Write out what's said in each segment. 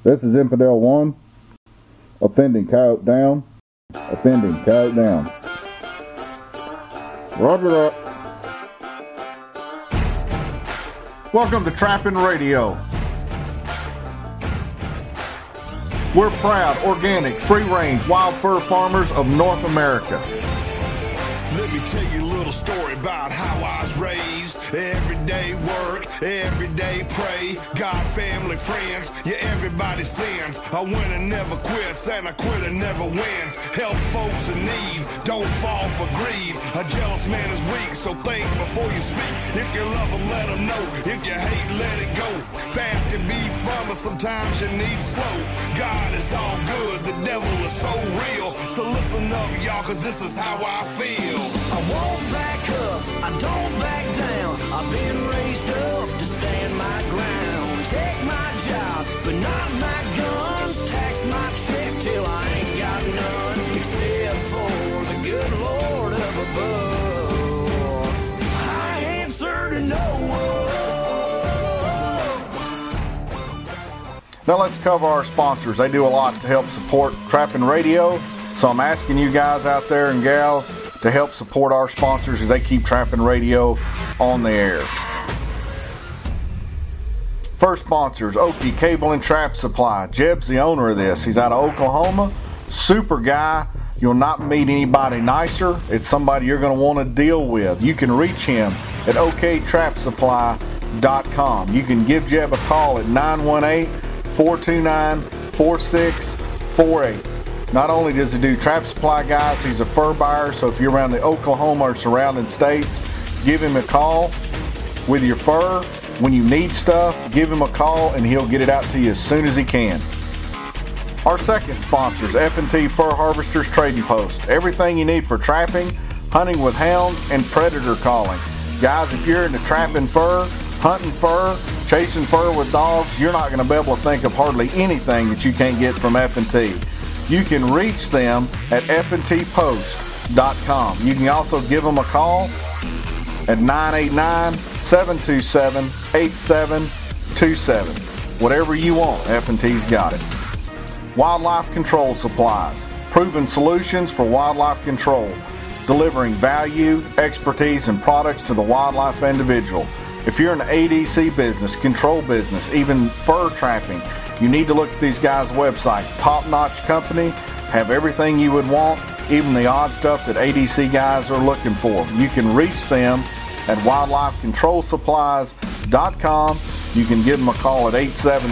This is Infidel 1. Offending coyote down. Offending coyote down. Roger that. Welcome to Trapping Radio. We're proud, organic, free-range, wild fur farmers of North America. Let me tell you a little story about how I was raised. Everyday work, everyday pray. God, family, friends, yeah, everybody sins. A winner never quits, and a quitter never wins. Help folks in need, don't fall for greed. A jealous man is weak, so think before you speak. If you love them, let them know. If you hate, let it go. Fast can be fun, but sometimes you need slow. God is all good, the devil is so real. So listen up, y'all, cause this is how I feel. I won't back up, I don't back down. I've been raised up to stand my ground. Take my job, but not my guns. Tax my check till I ain't got none. Except for the good Lord up above. I answer to no one. Now let's cover our sponsors. They do a lot to help support Trapping Radio. So I'm asking you guys out there and gals to help support our sponsors as they keep Trapping Radio on the air. First sponsor is Okie Cable and Trap Supply. Jeb's the owner of this. He's out of Oklahoma. Super guy. You'll not meet anybody nicer. It's somebody you're going to want to deal with. You can reach him at oktrapsupply.com. You can give Jeb a call at 918-429-4648. Not only does he do trap supply, guys, he's a fur buyer, so if you're around the Oklahoma or surrounding states, give him a call with your fur. When you need stuff, give him a call and he'll get it out to you as soon as he can. Our second sponsor is F&T Fur Harvesters Trading Post. Everything you need for trapping, hunting with hounds, and predator calling. Guys, if you're into trapping fur, hunting fur, chasing fur with dogs, you're not going to be able to think of hardly anything that you can't get from F&T. You can reach them at fntpost.com. You can also give them a call at 989-727-8727. Whatever you want, F&T's got it. Wildlife Control Supplies. Proven solutions for wildlife control. Delivering value, expertise, and products to the wildlife individual. If you're in the ADC business, control business, even fur trapping, you need to look at these guys' website. Top-notch company, have everything you would want, even the odd stuff that ADC guys are looking for. You can reach them at wildlifecontrolsupplies.com. You can give them a call at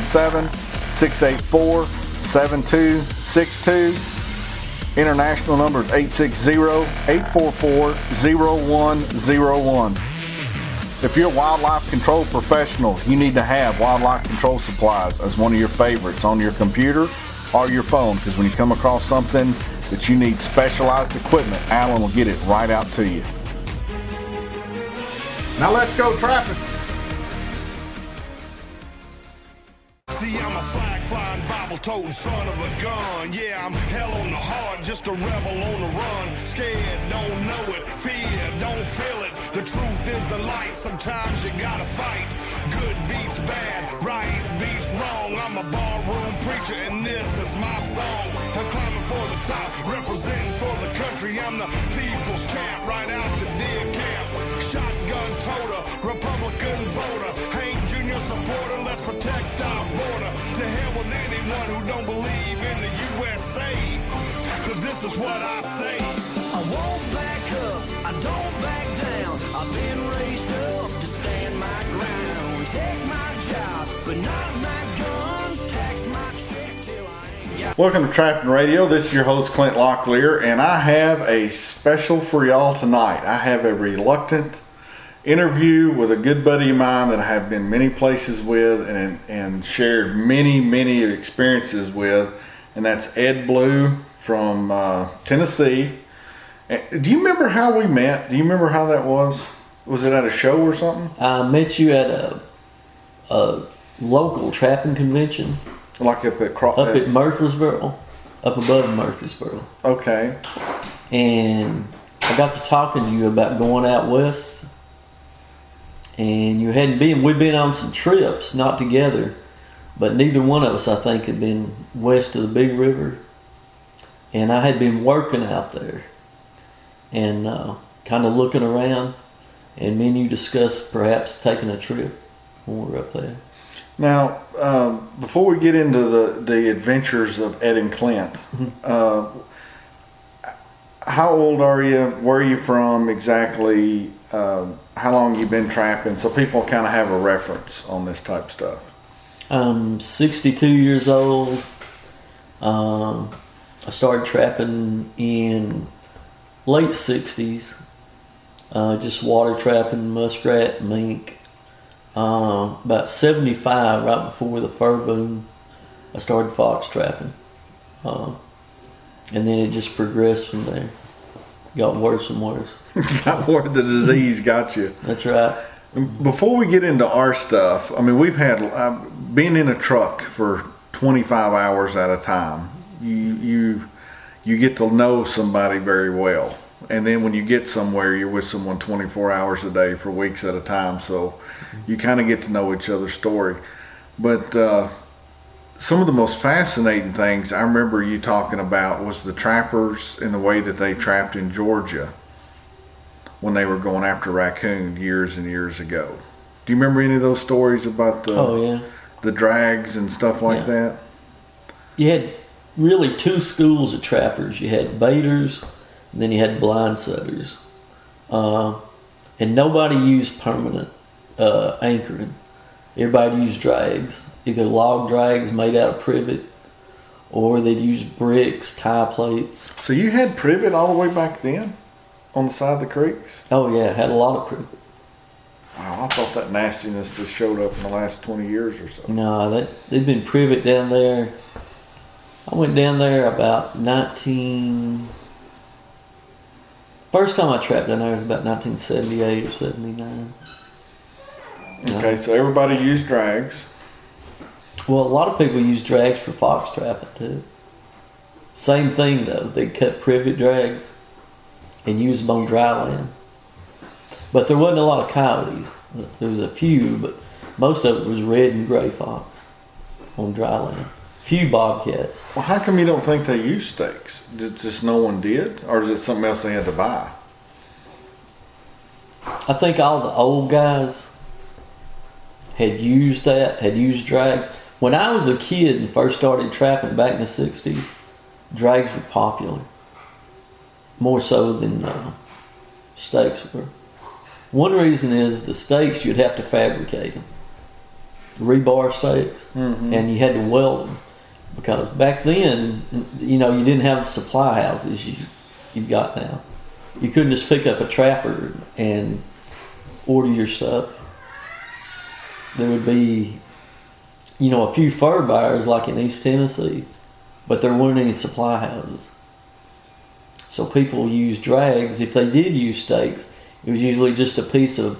877-684-7262. International number is 860-844-0101. If you're a wildlife control professional, you need to have Wildlife Control Supplies as one of your favorites on your computer or your phone, because when you come across something that you need specialized equipment, Alan will get it right out to you. Now let's go trapping. See, I'm a flag-flying, Bible-toting son of a gun. Yeah, I'm hell on the heart, just a rebel on the run. Scared, don't know it. Fear, don't feel it. The truth is the light. Sometimes you gotta fight. Good beats bad, right beats wrong. I'm a barroom preacher, and this is my song. I'm climbing for the top, representing for the country. I'm the people's champ, right out to deer camp. Shotgun toter, Republican voter. Hank Jr. supporter, let's protect our border. To hell with anyone who don't believe in the USA, cause this is what I say. I won't back up, I don't back down. I've been raised up to stand my ground. Take my job, but not my guns. Tax my check till I ain't got. Welcome to Trapping Radio. This is your host, Clint Locklear, and I have a special for y'all tonight. I have a reluctant interview with a good buddy of mine that I have been many places with and shared many experiences with, and that's Ed Blue from Tennessee. Do you remember how we met? Do you remember how that was? Was it at a show or something? I met you at a local trapping convention. Like up at Murfreesboro, up above Murfreesboro. Okay. And I got to talking to you about going out west. And you hadn't been. We'd been on some trips, not together, but neither one of us, I think, had been west of the Big River. And I had been working out there and kind of looking around. And me and you discussed perhaps taking a trip when we were up there. Now, before we get into the adventures of Ed and Clint, how old are you? Where are you from exactly? How long you been trapping? So people kind of have a reference on this type of stuff. I'm 62 years old. I started trapping in late 60s. Just water trapping, muskrat, mink. About 75, right before the fur boom, I started fox trapping. And then it just progressed from there. Got worse and worse. Got where the disease got you. That's right. Before we get into our stuff, I mean, I've been in a truck for 25 hours at a time. You get to know somebody very well. And then when you get somewhere, you're with someone 24 hours a day for weeks at a time. So you kind of get to know each other's story. But some of the most fascinating things I remember you talking about was the trappers and the way that they trapped in Georgia when they were going after raccoon years and years ago. Do you remember any of those stories about the drags and stuff like that? You had really two schools of trappers. You had baiters, and then you had blind setters. And nobody used permanent anchoring. Everybody used drags, either log drags made out of privet, or they'd use bricks, tie plates. So you had privet all the way back then on the side of the creeks? Oh yeah, had a lot of privet. Wow, I thought that nastiness just showed up in the last 20 years or so. No, they'd been privet down there. I went down there about first time I trapped down there was about 1978 or 79. Okay, so everybody used drags. Well, a lot of people use drags for fox trapping too. Same thing though, they cut privet drags and use them on dry land. But there wasn't a lot of coyotes. There was a few, but most of it was red and gray fox on dry land. Few bobcats. Well, how come you don't think they used stakes? Just no one did? Or is it something else they had to buy? I think all the old guys had used drags. When I was a kid and first started trapping back in the 60s, drags were popular. More so than stakes were. One reason is the stakes, you'd have to fabricate them. Rebar stakes. Mm-hmm. And you had to weld them. Because back then, you didn't have the supply houses you've got now. You couldn't just pick up a trapper and order your stuff. There would be, a few fur buyers like in East Tennessee, but there weren't any supply houses. So people used drags. If they did use stakes, it was usually just a piece of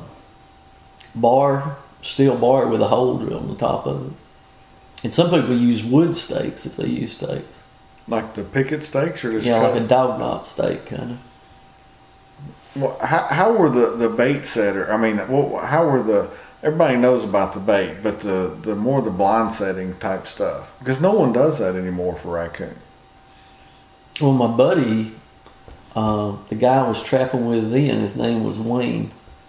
steel bar with a hole drilled on the top of it. And some people use wood stakes if they use stakes. Like the picket stakes or just like a dog knot stake kind of. Well, how were the bait setter? I mean, how were everybody knows about the bait, but the more the blind setting type stuff, because no one does that anymore for raccoon. Well, my buddy, the guy I was trapping with then, his name was Wayne.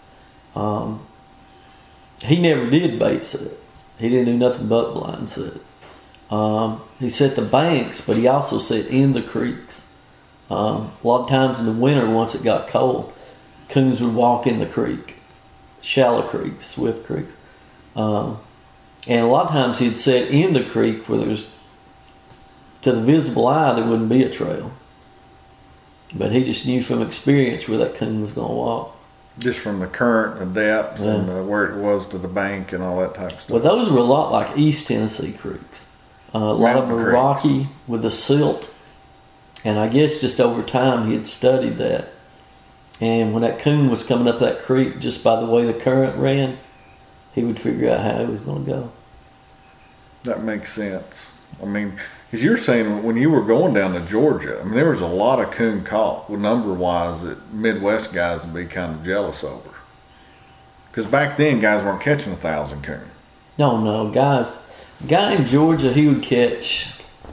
He never did bait set. He didn't do nothing but blind set. He set the banks, but he also set in the creeks. A lot of times in the winter, once it got cold, coons would walk in the creek, shallow creeks, swift creeks. And a lot of times he'd set in the creek where there's, to the visible eye, there wouldn't be a trail. But he just knew from experience where that coon was going to walk. Just from the current and depth and where it was to the bank and all that type of stuff. Well, those were a lot like East Tennessee creeks. A lot of them were rocky with a silt. And I guess just over time he had studied that. And when that coon was coming up that creek, just by the way the current ran, he would figure out how he was going to go. That makes sense. I mean, because you're saying when you were going down to Georgia, I mean, there was a lot of coon caught, well, number-wise, that Midwest guys would be kind of jealous over. Because back then, guys weren't catching 1,000 coon. No, guys. Guy in Georgia, he would catch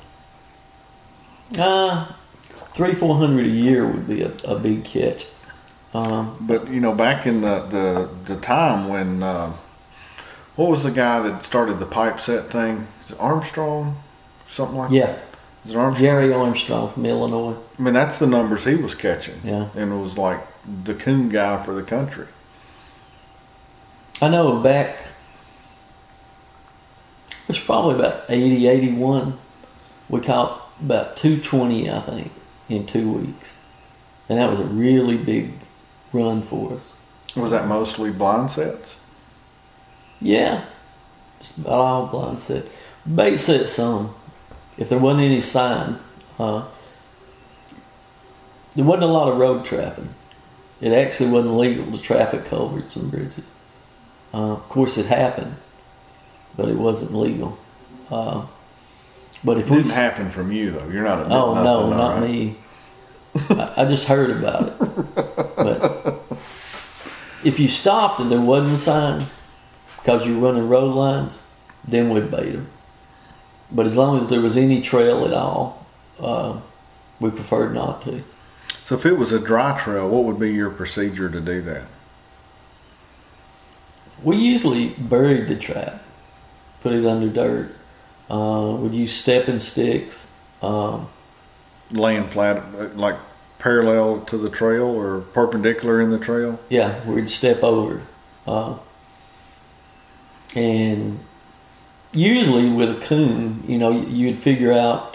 300-400 a year would be a big catch. But back in the time when what was the guy that started the pipe set thing? Is it Armstrong? Something like that? Yeah, Is it Armstrong? Jerry Armstrong from Illinois. I mean, that's the numbers he was catching. Yeah. And it was like the coon guy for the country. I know back, it was probably about 80, 81, we caught about 220, I think, in 2 weeks. And that was a really big run for us. Was that mostly blind sets? Yeah, just about all blind set. Bait set some. If there wasn't any sign, there wasn't a lot of road trapping. It actually wasn't legal to trap at culverts and bridges. Of course, it happened, but it wasn't legal. But if It didn't happen from you, though. You're not admitting oh nothing, no, though, not right? me. I just heard about it. But if you stopped and there wasn't a sign because you're running road lines, then we'd bait them. But as long as there was any trail at all, we preferred not to. So if it was a dry trail, what would be your procedure to do that? We usually buried the trap, put it under dirt. We'd use stepping sticks. Laying flat, like parallel to the trail or perpendicular in the trail? Yeah, we'd step over. And usually with a coon, you'd figure out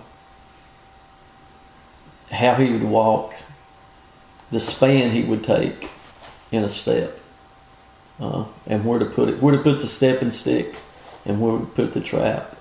how he would walk, the span he would take in a step, and where to put it, where to put the stepping stick, and where to put the trap.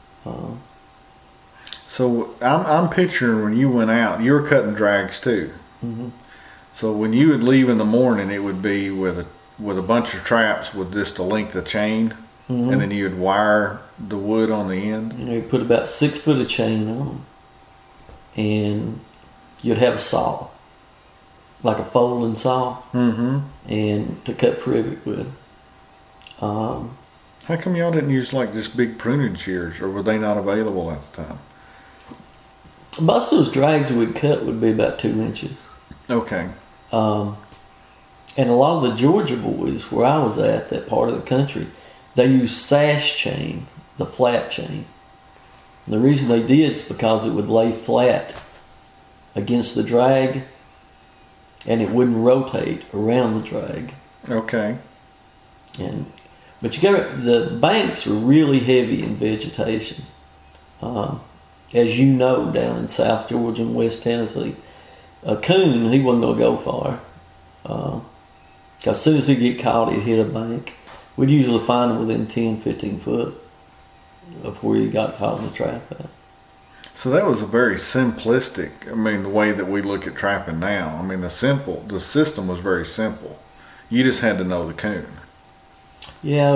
So I'm picturing when you went out, you were cutting drags too. Mm-hmm. So when you would leave in the morning, it would be with a bunch of traps with just a length of chain, Mm-hmm. and then you would wire the wood on the end. You put about 6 foot of chain on, and you'd have a saw, like a folding saw, Mm-hmm. and to cut privet with. How come y'all didn't use like just big pruning shears, or were they not available at the time? Most of those drags we'd cut would be about 2 inches. Okay. And a lot of the Georgia boys, where I was at, that part of the country, they used sash chain, the flat chain. The reason they did is because it would lay flat against the drag, and it wouldn't rotate around the drag. Okay. But the banks were really heavy in vegetation. As you know, down in South Georgia and West Tennessee, a coon, he wasn't going to go far. Because as soon as he'd get caught, he'd hit a bank. We'd usually find him within 10, 15 foot of where he got caught in the trap at. So that was a very simplistic, the way that we look at trapping now. The system was very simple. You just had to know the coon. Yeah,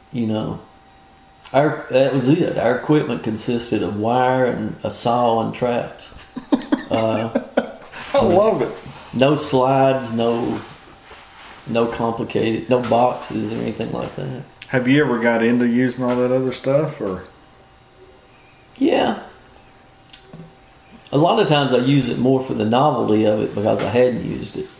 that was it. Our equipment consisted of wire and a saw and traps. I love it. No slides, no complicated, no boxes or anything like that. Have you ever got into using all that other stuff, or? Yeah. A lot of times I use it more for the novelty of it because I hadn't used it.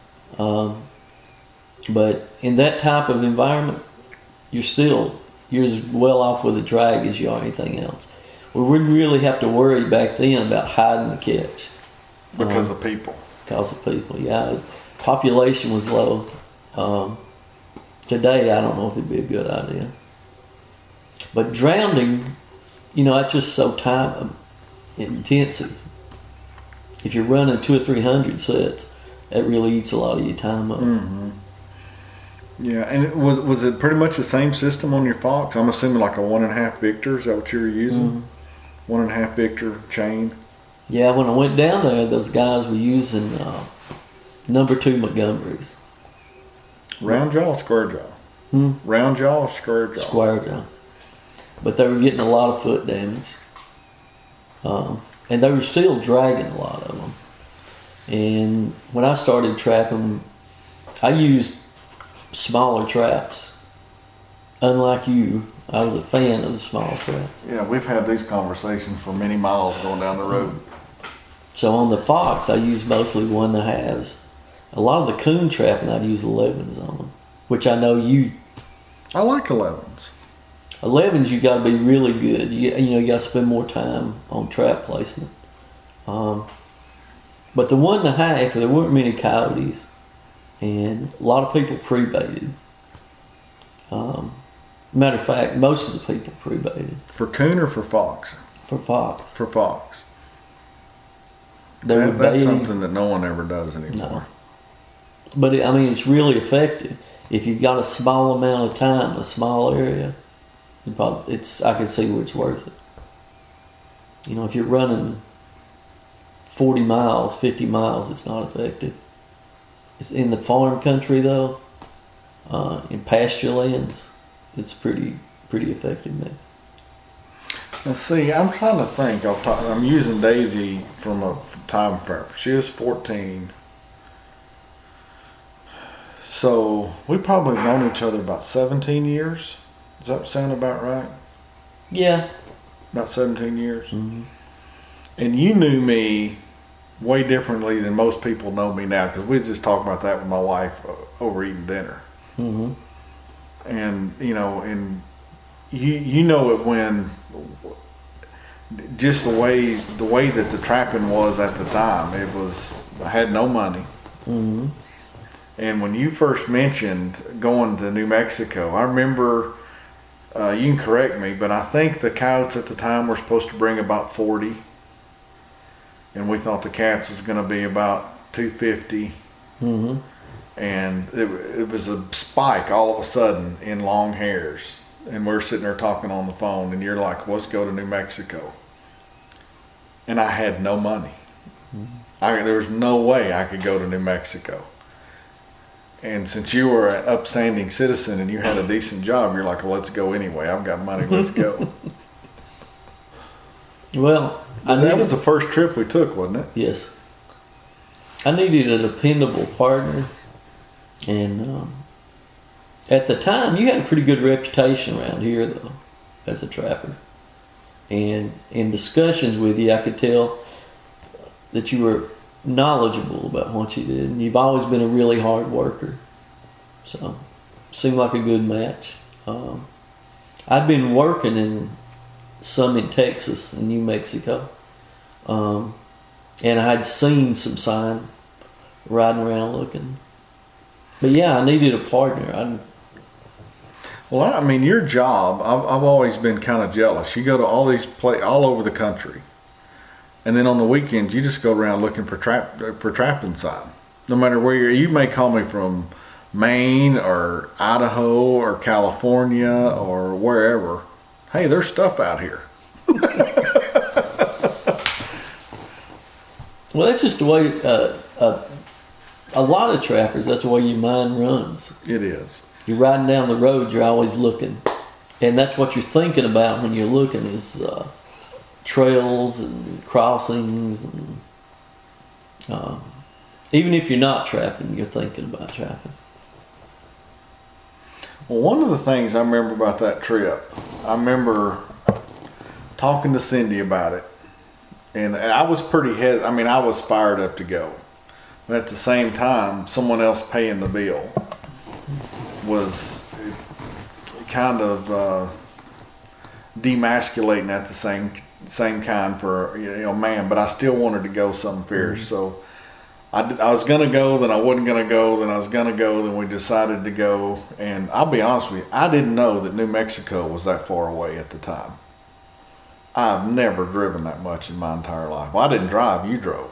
But in that type of environment, you're as well off with a drag as you are anything else. We wouldn't really have to worry back then about hiding the catch. Because of people. Because of people, yeah. Population was low. Today, I don't know if it'd be a good idea. But drowning, it's just so time intensive. If you're running 200 or 300 sets, that really eats a lot of your time up. Mm-hmm. Yeah, and was it pretty much the same system on your Fox? I'm assuming like a 1.5 Victor. Is that what you were using? Mm-hmm. 1.5 Victor chain. Yeah, when I went down there, those guys were using number 2 Montgomerys. Round jaw, square jaw. Round jaw, square jaw. Square jaw. But they were getting a lot of foot damage. And they were still dragging a lot of them. And when I started trapping, I used smaller traps. unlike you, I was a fan of the small trap. Yeah, we've had these conversations for many miles going down the road. So on the Fox, I use mostly 1.5s. A lot of the coon trapping, I'd use 11s on them, which I know you. I like 11s. 11s, you got to be really good. You got to spend more time on trap placement. But the 1.5, there weren't many coyotes, and a lot of people pre-baited. Matter of fact, most of the people pre-baited. For coon or for fox? For fox. For fox. That's something that no one ever does anymore. No. But it's really effective. If you've got a small amount of time, a small area, I can see where it's worth it. If you're running 40 miles, 50 miles, it's not effective. It's in the farm country though, in pasture lands, it's pretty effective now. Now see, I'm trying to think. I'm using Daisy from a time frame. She was 14. So we probably known each other about 17 years. Does that sound about right? Yeah. About 17 years. Mm-hmm. And you knew me way differently than most people know me now, because we was just talking about that with my wife over eating dinner. Mm-hmm. And and you know it when just the way that the trapping was at the time. I had no money. Mm-hmm. And when you first mentioned going to New Mexico, I remember, you can correct me, but I think the coyotes at the time were supposed to bring about 40. And we thought the cats was going to be about 250. Mm-hmm. And it was a spike all of a sudden in long hairs. And we're sitting there talking on the phone, and you're like, let's go to New Mexico. And I had no money. Mm-hmm. There was no way I could go to New Mexico. And since you were an upstanding citizen and you had a decent job, you're like, well, let's go anyway. I've got money, let's go. Well, that was the first trip we took, wasn't it? Yes. I needed a dependable partner. And at the time, you had a pretty good reputation around here, though, as a trapper. And in discussions with you, I could tell that you were knowledgeable about what you did, and you've always been a really hard worker, so seemed like a good match. I'd been working in Texas and New Mexico, and I'd seen some sign riding around looking, but yeah, I needed a partner. Well, your job, I've always been kind of jealous. You go to all these all over the country. And then on the weekends, you just go around looking for trapping sign. No matter where you may call me from Maine or Idaho or California or wherever. Hey, there's stuff out here. Well, that's just the way a lot of trappers, that's the way your mind runs. It is. You're riding down the road, you're always looking. And that's what you're thinking about when you're looking is trails and crossings, and even if you're not trapping, you're thinking about trapping. Well, one of the things I remember about that trip, I remember talking to Cindy about it, and I was pretty I was fired up to go, but at the same time, someone else paying the bill was kind of demasculating at the same kind for man, but I still wanted to go something fierce. Mm-hmm. So I was gonna go, then I wasn't gonna go, then I was gonna go, then we decided to go. And I'll be honest with you, I didn't know that New Mexico was that far away at the time. I've never driven that much in my entire life. Well, I didn't drive, you drove.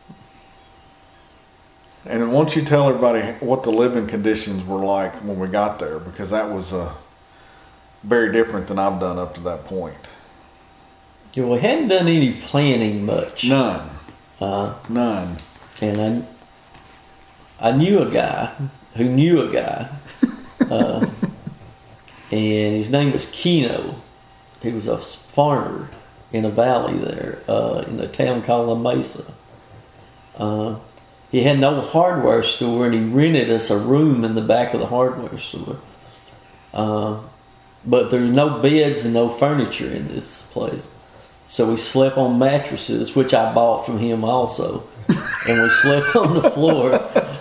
And once you tell everybody what the living conditions were like when we got there, because that was very different than I've done up to that point. Yeah, we hadn't done any planning much. None. None. And I knew a guy who knew a guy, and his name was Keno. He was a farmer in a valley there, in a town called La Mesa. He had no hardware store, and he rented us a room in the back of the hardware store. but there's no beds and no furniture in this place. So we slept on mattresses, which I bought from him also. And we slept on the floor.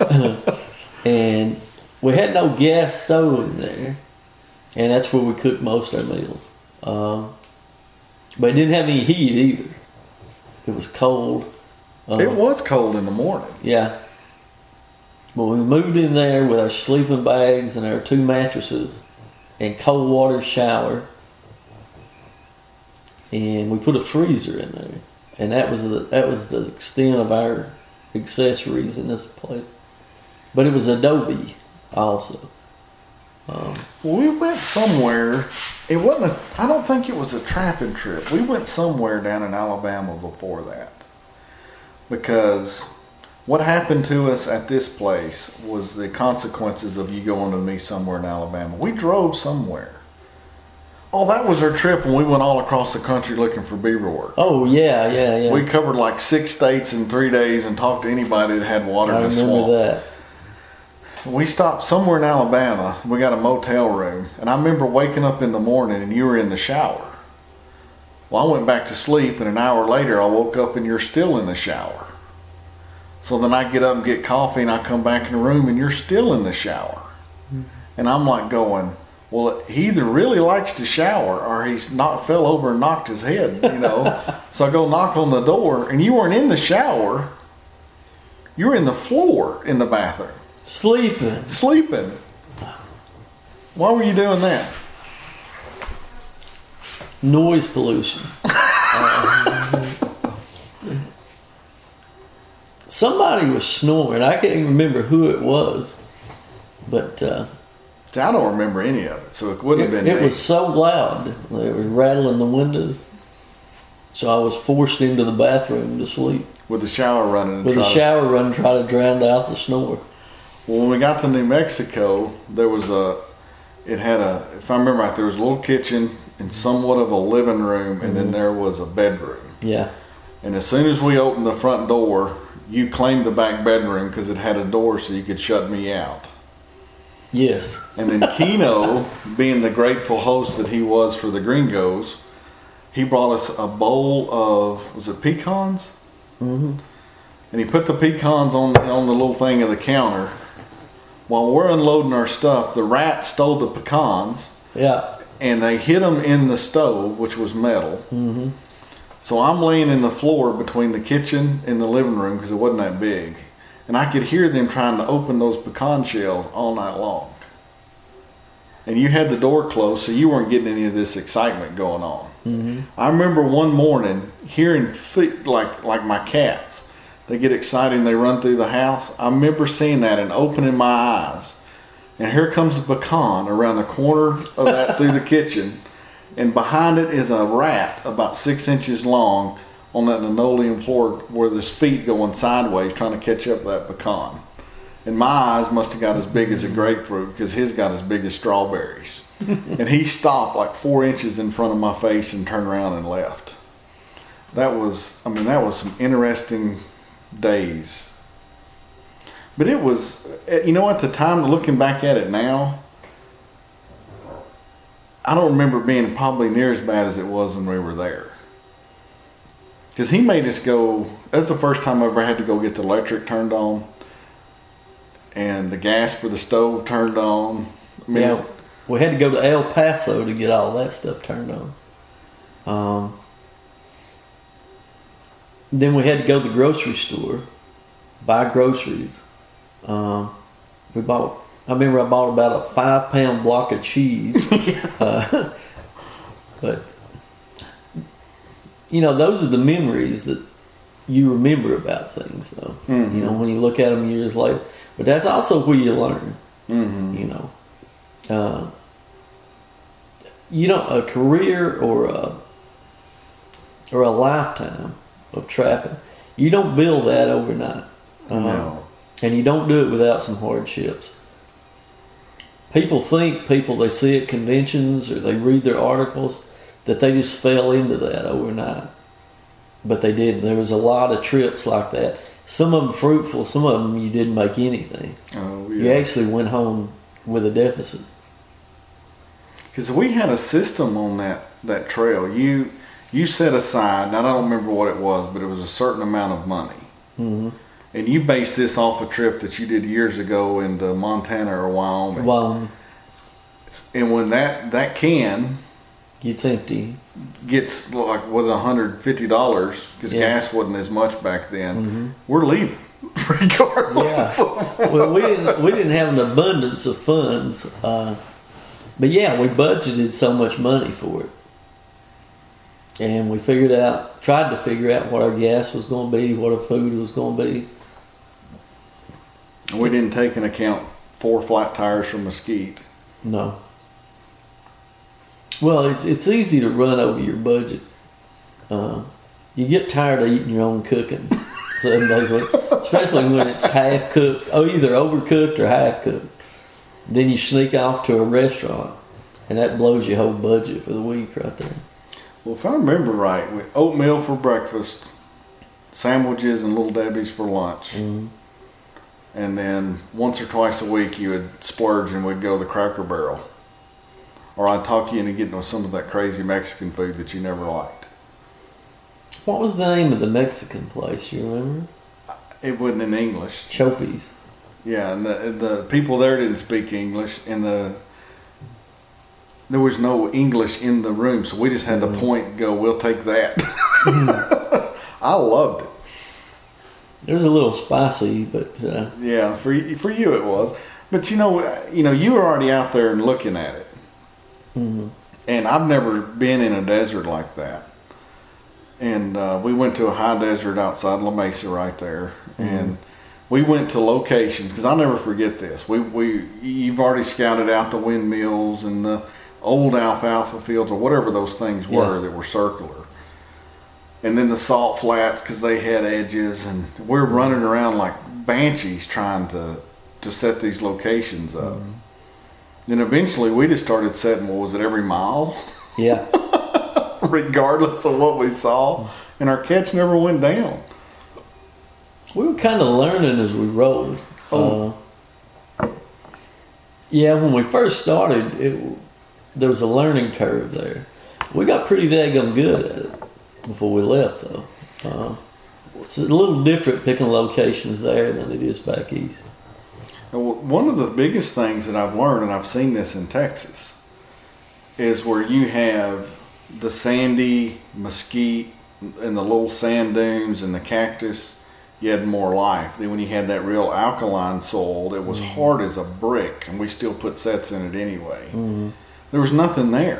And we had no gas stove in there. And that's where we cooked most of our meals. But it didn't have any heat either. It was cold. It was cold in the morning. Yeah. But we moved in there with our sleeping bags and our 2 mattresses and cold water shower. And we put a freezer in there. And that was the extent of our accessories in this place. But it was adobe also. We went somewhere. It wasn't. I don't think it was a trapping trip. We went somewhere down in Alabama before that. Because what happened to us at this place was the consequences of you going to me somewhere in Alabama. We drove somewhere. Oh, that was our trip when we went all across the country looking for beaver work. Oh, yeah. We covered like 6 states in 3 days and talked to anybody that had water in the swamp. I remember that. We stopped somewhere in Alabama. We got a motel room. And I remember waking up in the morning and you were in the shower. Well, I went back to sleep, and an hour later I woke up and you're still in the shower. So then I get up and get coffee, and I come back in the room and you're still in the shower. And I'm like going, well, he either really likes to shower or he's fell over and knocked his head, you know. So I go knock on the door, and you weren't in the shower. You were in the floor in the bathroom. Sleeping. Why were you doing that? Noise pollution. Somebody was snoring. I can't even remember who it was. But I don't remember any of it, so it wouldn't have been me. It was so loud. They were rattling the windows. So I was forced into the bathroom to sleep. With the shower running. Try to drown out the snore. Well, when we got to New Mexico, there was if I remember right, there was a little kitchen and somewhat of a living room, and then there was a bedroom. Yeah. And as soon as we opened the front door, you claimed the back bedroom because it had a door so you could shut me out. Yes. And then Keno, being the grateful host that he was for the Gringos, he brought us a bowl of, was it pecans? Mm-hmm. And he put the pecans on the little thing of the counter. While we're unloading our stuff, the rat stole the pecans. Yeah. And they hid them in the stove, which was metal. Mm-hmm. So I'm laying in the floor between the kitchen and the living room because it wasn't that big. And I could hear them trying to open those pecan shells all night long. And you had the door closed, so you weren't getting any of this excitement going on. Mm-hmm. I remember one morning hearing feet like my cats. They get excited and they run through the house. I remember seeing that and opening my eyes. And here comes a pecan around the corner of that through the kitchen. And behind it is a rat about 6 inches long on that linoleum floor where his feet going sideways trying to catch up that pecan. And my eyes must have got as big as a grapefruit because his got as big as strawberries. And he stopped like 4 inches in front of my face and turned around and left. That was some interesting days. But it was, at the time, looking back at it now, I don't remember it being probably near as bad as it was when we were there. Because he made us go, that's the first time I ever had to go get the electric turned on and the gas for the stove turned on. Yeah, we had to go to El Paso to get all that stuff turned on. Then we had to go to the grocery store, buy groceries. I remember I bought about a 5-pound block of cheese. But those are the memories that you remember about things, though. Mm-hmm. When you look at them years later. But that's also where you learn. Mm-hmm. A career or a lifetime of trapping, you don't build that overnight. No. And you don't do it without some hardships. People they see at conventions or they read their articles that they just fell into that overnight. But they didn't. There was a lot of trips like that. Some of them fruitful, some of them you didn't make anything. Oh, yeah. You actually went home with a deficit. Because we had a system on that trail. You set aside, and I don't remember what it was, but it was a certain amount of money. Mm-hmm. And you based this off a trip that you did years ago into Montana or Wyoming. Wyoming And when that can gets empty. gets like with $150, because Yeah. gas wasn't as much back then, Mm-hmm. we're leaving regardless. Yeah. Well, we didn't have an abundance of funds, but yeah, we budgeted so much money for it, and we tried to figure out what our gas was going to be, what our food was going to be. We didn't take into account 4 flat tires from Mesquite. No. Well, it's easy to run over your budget. You get tired of eating your own cooking 7 days a week, especially when it's half cooked, either overcooked or half cooked. Then you sneak off to a restaurant, and that blows your whole budget for the week right there. Well, if I remember right, we oatmeal for breakfast, sandwiches and Little Debbie's for lunch. Mm-hmm. And then once or twice a week you would splurge and we'd go to the Cracker Barrel. Or I'd talk you into getting some of that crazy Mexican food that you never liked. What was the name of the Mexican place, you remember? It wasn't in English. Choppies. Yeah, and the people there didn't speak English, and there was no English in the room, so we just had to point and go, we'll take that. I loved it. It was a little spicy, but Yeah, for you it was. But you were already out there and looking at it. mm-hmm. And I've never been in a desert like that. And we went to a high desert outside La Mesa right there. Mm-hmm. And we went to locations, because I'll never forget this. You've already scouted out the windmills and the old alfalfa fields or whatever those things were that were circular. And then the salt flats, because they had edges, and we're running around like banshees trying to set these locations up. Mm-hmm. Then eventually we just started setting, what was it, every mile? Yeah. Regardless of what we saw. And our catch never went down. We were kind of learning as we rode. Yeah, when we first started, there was a learning curve there. We got pretty daggum good at it before we left, though. It's a little different picking locations there than it is back east. One of the biggest things that I've learned, and I've seen this in Texas, is where you have the sandy mesquite and the little sand dunes and the cactus, you had more life. Then when you had that real alkaline soil that was hard as a brick, and we still put sets in it anyway, there was nothing there.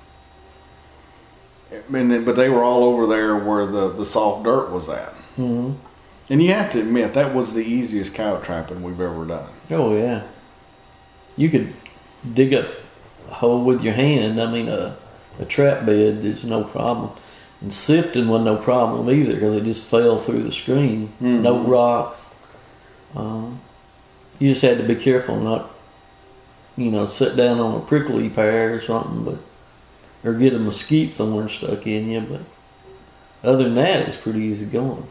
But they were all over there where the soft dirt was at. Mm-hmm. And you have to admit, that was the easiest cow trapping we've ever done. Oh, yeah. You could dig a hole with your hand. I mean, a trap bed, there's no problem. And sifting wasn't no problem either, because it just fell through the screen. Mm-hmm. No rocks. You just had to be careful not, sit down on a prickly pear or something, or get a mesquite thorn stuck in you. But other than that, it was pretty easy going.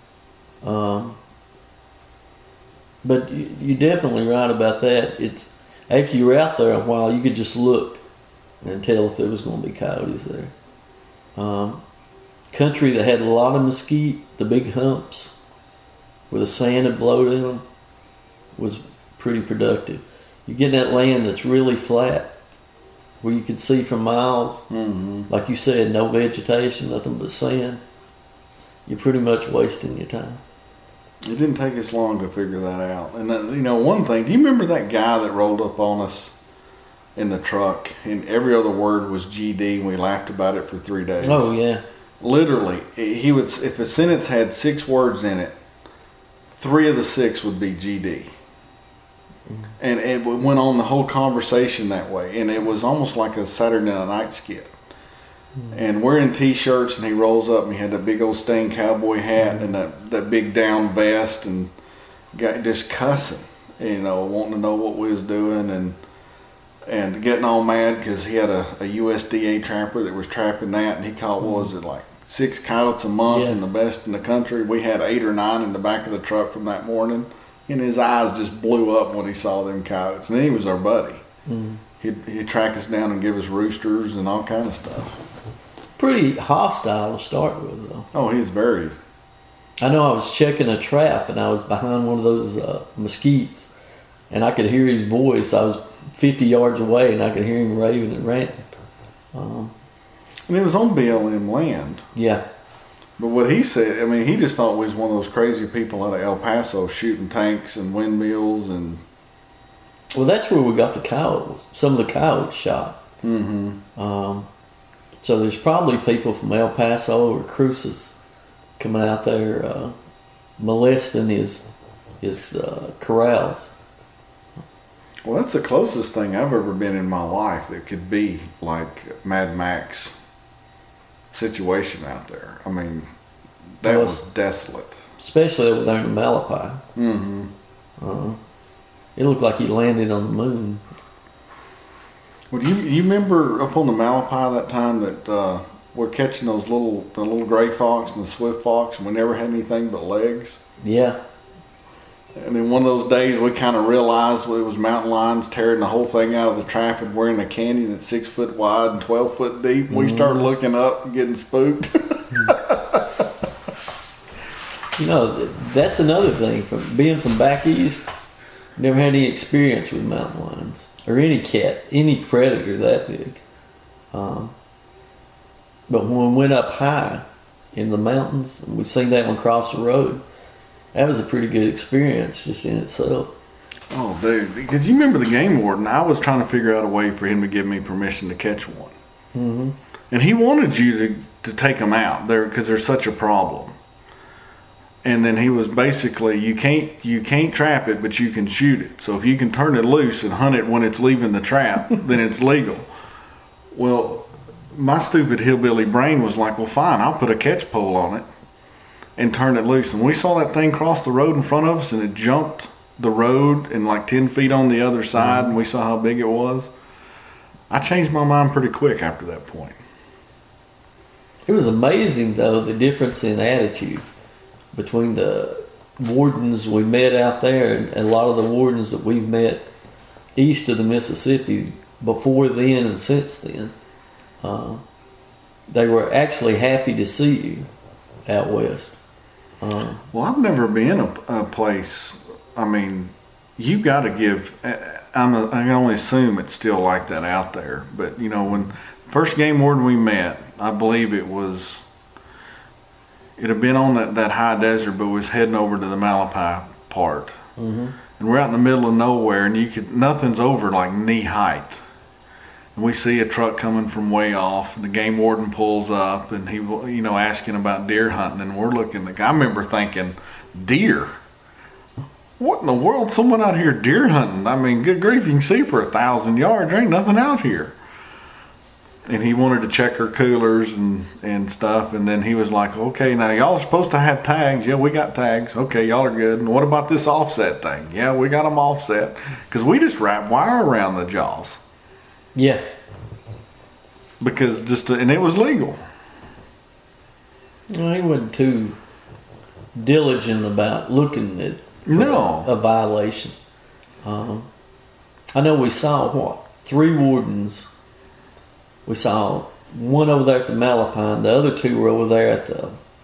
But you're definitely right about that. It's after you were out there a while, you could just look and tell if there was going to be coyotes there. Country that had a lot of mesquite, the big humps where the sand had blowed in them, was pretty productive. You get in that land that's really flat, where you could see for miles, like you said, no vegetation, nothing but sand. You're pretty much wasting your time. It didn't take us long to figure that out. And one thing, do you remember that guy that rolled up on us in the truck and every other word was GD and we laughed about it for 3 days? Oh, yeah. Literally, he would, if a sentence had 6 words in it, 3 of the 6 would be GD. And it went on the whole conversation that way. And it was almost like a Saturday Night skit. And we're in t-shirts, and he rolls up and he had that big old stained cowboy hat and that big down vest, and got just cussing, wanting to know what we was doing, and getting all mad because he had a USDA trapper that was trapping that, and he caught, what was it, like 6 coyotes a month, and the best in the country. We had 8 or 9 in the back of the truck from that morning, and his eyes just blew up when he saw them coyotes. And then he was our buddy. He'd track us down and give us roosters and all kind of stuff. Pretty hostile to start with, though. Oh, he's very. I know I was checking a trap and I was behind one of those mesquites, and I could hear his voice. I was 50 yards away and I could hear him raving and ranting. And it was on BLM land. Yeah. But what he said, I mean, he just thought we was one of those crazy people out of El Paso shooting tanks and windmills and. Well, that's where we got the coyotes. Some of the coyotes shot. Mm-hmm. So there's probably people from El Paso or Cruces coming out there molesting his corrals. Well, that's the closest thing I've ever been in my life that could be like Mad Max situation out there. I mean, that was desolate. Especially over there in Malapai. Mm-hmm. It looked like he landed on the moon. Well, you remember up on the Malapai that time that we're catching the little gray fox and the swift fox, and we never had anything but legs? Yeah. And then one of those days we kind of realized it was mountain lions tearing the whole thing out of the trap, and we're in a canyon that's 6 foot wide and 12 foot deep. We started looking up and getting spooked. You know, that's another thing. From being from back east, never had any experience with mountain lions or any predator that big. But when we went up high in the mountains, and we seen that one cross the road, that was a pretty good experience just in itself. Oh, dude, because you remember the game warden, I was trying to figure out a way for him to give me permission to catch one. Mm-hmm. And he wanted you to take them out there because they're such a problem. And then he was basically, you can't trap it, but you can shoot it. So if you can turn it loose and hunt it when it's leaving the trap, then it's legal. Well, my stupid hillbilly brain was like, well, fine, I'll put a catch pole on it and turn it loose. And we saw that thing cross the road in front of us, and it jumped the road and like 10 feet on the other side, and we saw how big it was. I changed my mind pretty quick after that point. It was amazing, though, the difference in attitude between the wardens we met out there and a lot of the wardens that we've met east of the Mississippi before then and since then. They were actually happy to see you out west. Well, I've never been a place, I mean, you got to give, I can only assume it's still like that out there. But, you know, when first game warden we met, I believe it had been on that high desert, but was heading over to the Malapai part. Mm-hmm. And we're out in the middle of nowhere, and nothing's over like knee height. And we see a truck coming from way off, and the game warden pulls up, and he, you know, asking about deer hunting, and we're looking. I remember thinking, deer? What in the world? Someone out here deer hunting? I mean, good grief, you can see for 1,000 yards. There ain't nothing out here. And he wanted to check our coolers and stuff, and then he was like, okay, now y'all are supposed to have tags. Yeah, we got tags. Okay, y'all are good. And what about this offset thing? Yeah, we got them offset. Because we just wrap wire around the jaws. Yeah. Because and it was legal. Well, he wasn't too diligent about looking at a violation. I know we saw, 3 wardens. We saw one over there at the Malapine. The other 2 were over there at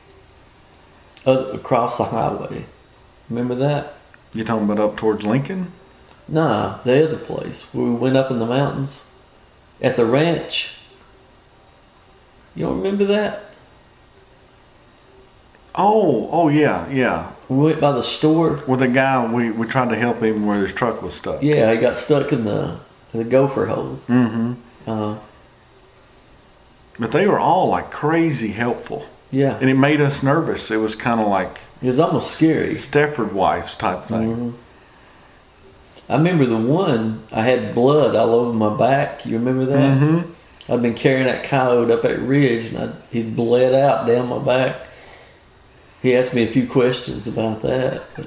across the highway. Remember that? You talking about up towards Lincoln? Nah, the other place where we went up in the mountains at the ranch. You don't remember that? Oh yeah. We went by the store. With the guy, we tried to help him where his truck was stuck. Yeah, he got stuck in the gopher holes. Mm-hmm. But they were all like crazy helpful. Yeah. And it made us nervous. It was kind of like... It was almost scary. Stepford Wives type thing. Mm-hmm. I remember the one, I had blood all over my back. You remember that? Mm-hmm. I'd been carrying that coyote up that ridge, and he'd bled out down my back. He asked me a few questions about that. But,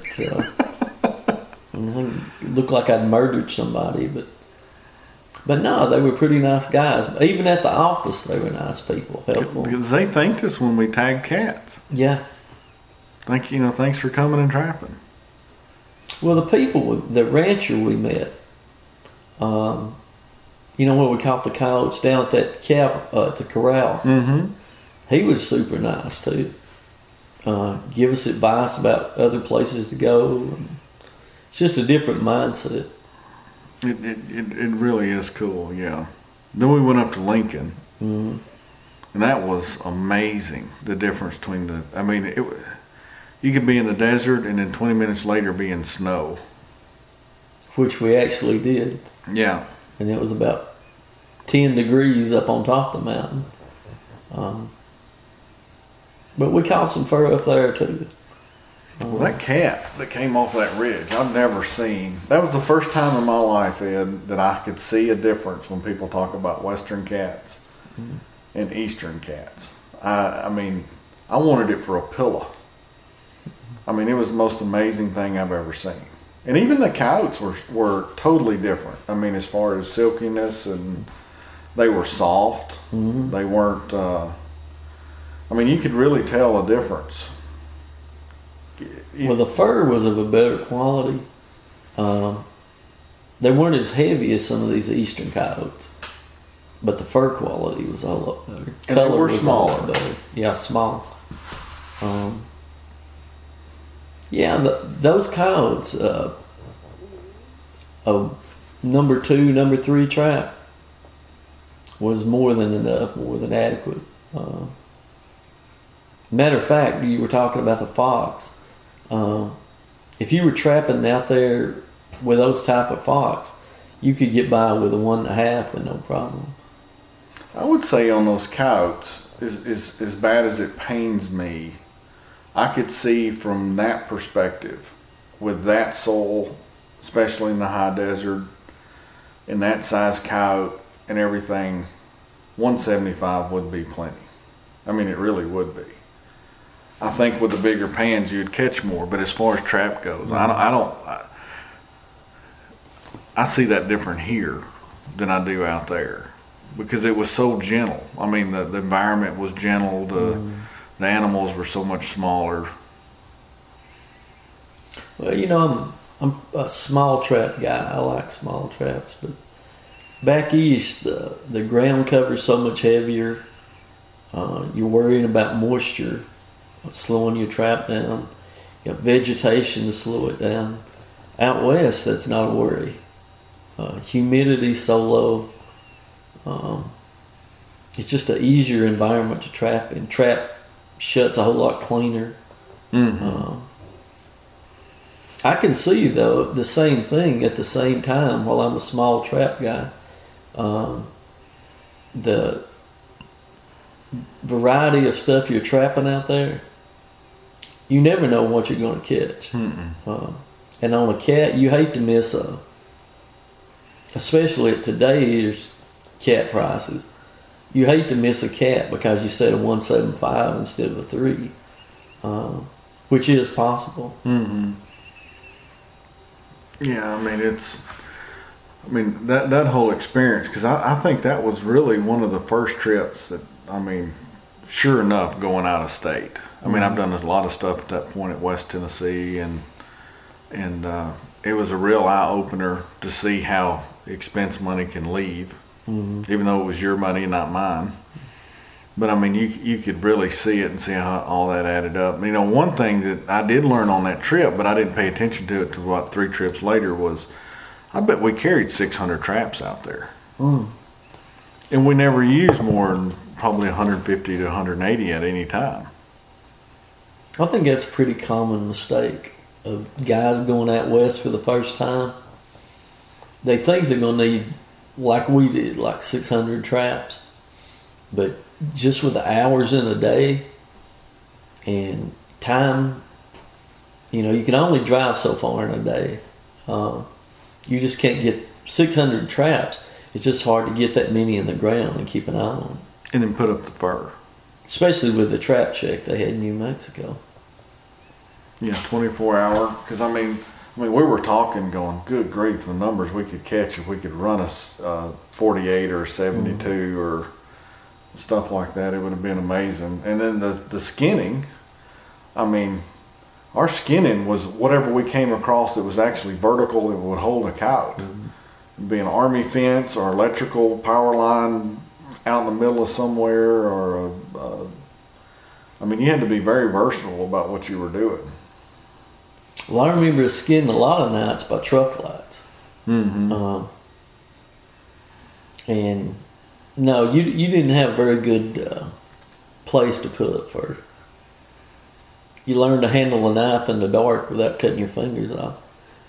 it looked like I'd murdered somebody, but no, they were pretty nice guys. Even at the office, they were nice people, helpful. Because they thanked us when we tagged cats. Yeah. Thanks for coming and trapping. Well, the rancher we met, you know where we caught the coyotes down at that at the corral. Mm-hmm. He was super nice too. Give us advice about other places to go. It's just a different mindset. It really is cool, yeah. Then we went up to Lincoln, Mm-hmm. and that was amazing. The difference between you could be in the desert and then 20 minutes later be in snow. Which we actually did. Yeah. And it was about 10 degrees up on top of the mountain. But we caught some fur up there too. Well, that cat that came off that ridge, I've never seen. That was the first time in my life, Ed, that I could see a difference when people talk about western cats and eastern cats. I mean, I wanted it for a pillow. I mean, it was the most amazing thing I've ever seen. And even the coyotes were totally different. I mean, as far as silkiness, and they were soft. Mm-hmm. They weren't, I mean, you could really tell a difference. Well, the fur was of a better quality. They weren't as heavy as some of these eastern coyotes, but the fur quality was a whole lot better. And they were was smaller. a lot better. Yeah, small. Those coyotes, a number 2, number 3 trap was more than enough, more than adequate. Matter of fact, you were talking about the fox. If you were trapping out there with those type of fox, you could get by with a 1.5 with no problem. I would say on those coyotes, as bad as it pains me, I could see from that perspective, with that soil, especially in the high desert, in that size coyote and everything, 175 would be plenty. I mean, it really would be. I think with the bigger pans you'd catch more, but as far as trap goes, I see that different here than I do out there, because it was so gentle. I mean, the environment was gentle. The animals were so much smaller. Well, you know, I'm a small trap guy. I like small traps, but back east, the ground cover's so much heavier. You're worrying about moisture, slowing your trap down. You got vegetation to slow it down. Out west, that's not a worry. Humidity's so low. It's just an easier environment to trap in. Trap shuts a whole lot cleaner. Mm-hmm. I can see, though, the same thing at the same time while I'm a small trap guy. The variety of stuff you're trapping out there, you never know what you're going to catch. And on a cat, you hate to miss especially at today's cat prices, you hate to miss a cat because you set a 175 instead of a 3, which is possible. Mm-hmm. Yeah, I mean, that whole experience, because I think that was really one of the first trips that, I mean, sure enough, going out of state. I mean, I've done a lot of stuff at that point at West Tennessee, and it was a real eye-opener to see how expense money can leave, even though it was your money, not mine. But I mean, you could really see it and see how all that added up. You know, one thing that I did learn on that trip, but I didn't pay attention to it till about 3 trips later, was I bet we carried 600 traps out there. And we never used more than probably 150 to 180 at any time. I think that's a pretty common mistake of guys going out west for the first time. They think they're going to need, like we did, like 600 traps. But just with the hours in a day and time, you know, you can only drive so far in a day. You just can't get 600 traps. It's just hard to get that many in the ground and keep an eye on them. And then put up the fur. Especially with the trap check they had in New Mexico. Yeah, 24-hour. Because I mean, we were talking, going, good grief, the numbers we could catch if we could run a 48 or 72 or stuff like that. It would have been amazing. And then the skinning. I mean, our skinning was whatever we came across that was actually vertical that would hold a coyote. be an army fence or electrical power line out in the middle of somewhere, or you had to be very versatile about what you were doing. Well, I remember skidding a lot of nights by truck lights. Mm-hmm. And no, you didn't have a very good place to put up first. You learned to handle a knife in the dark without cutting your fingers off.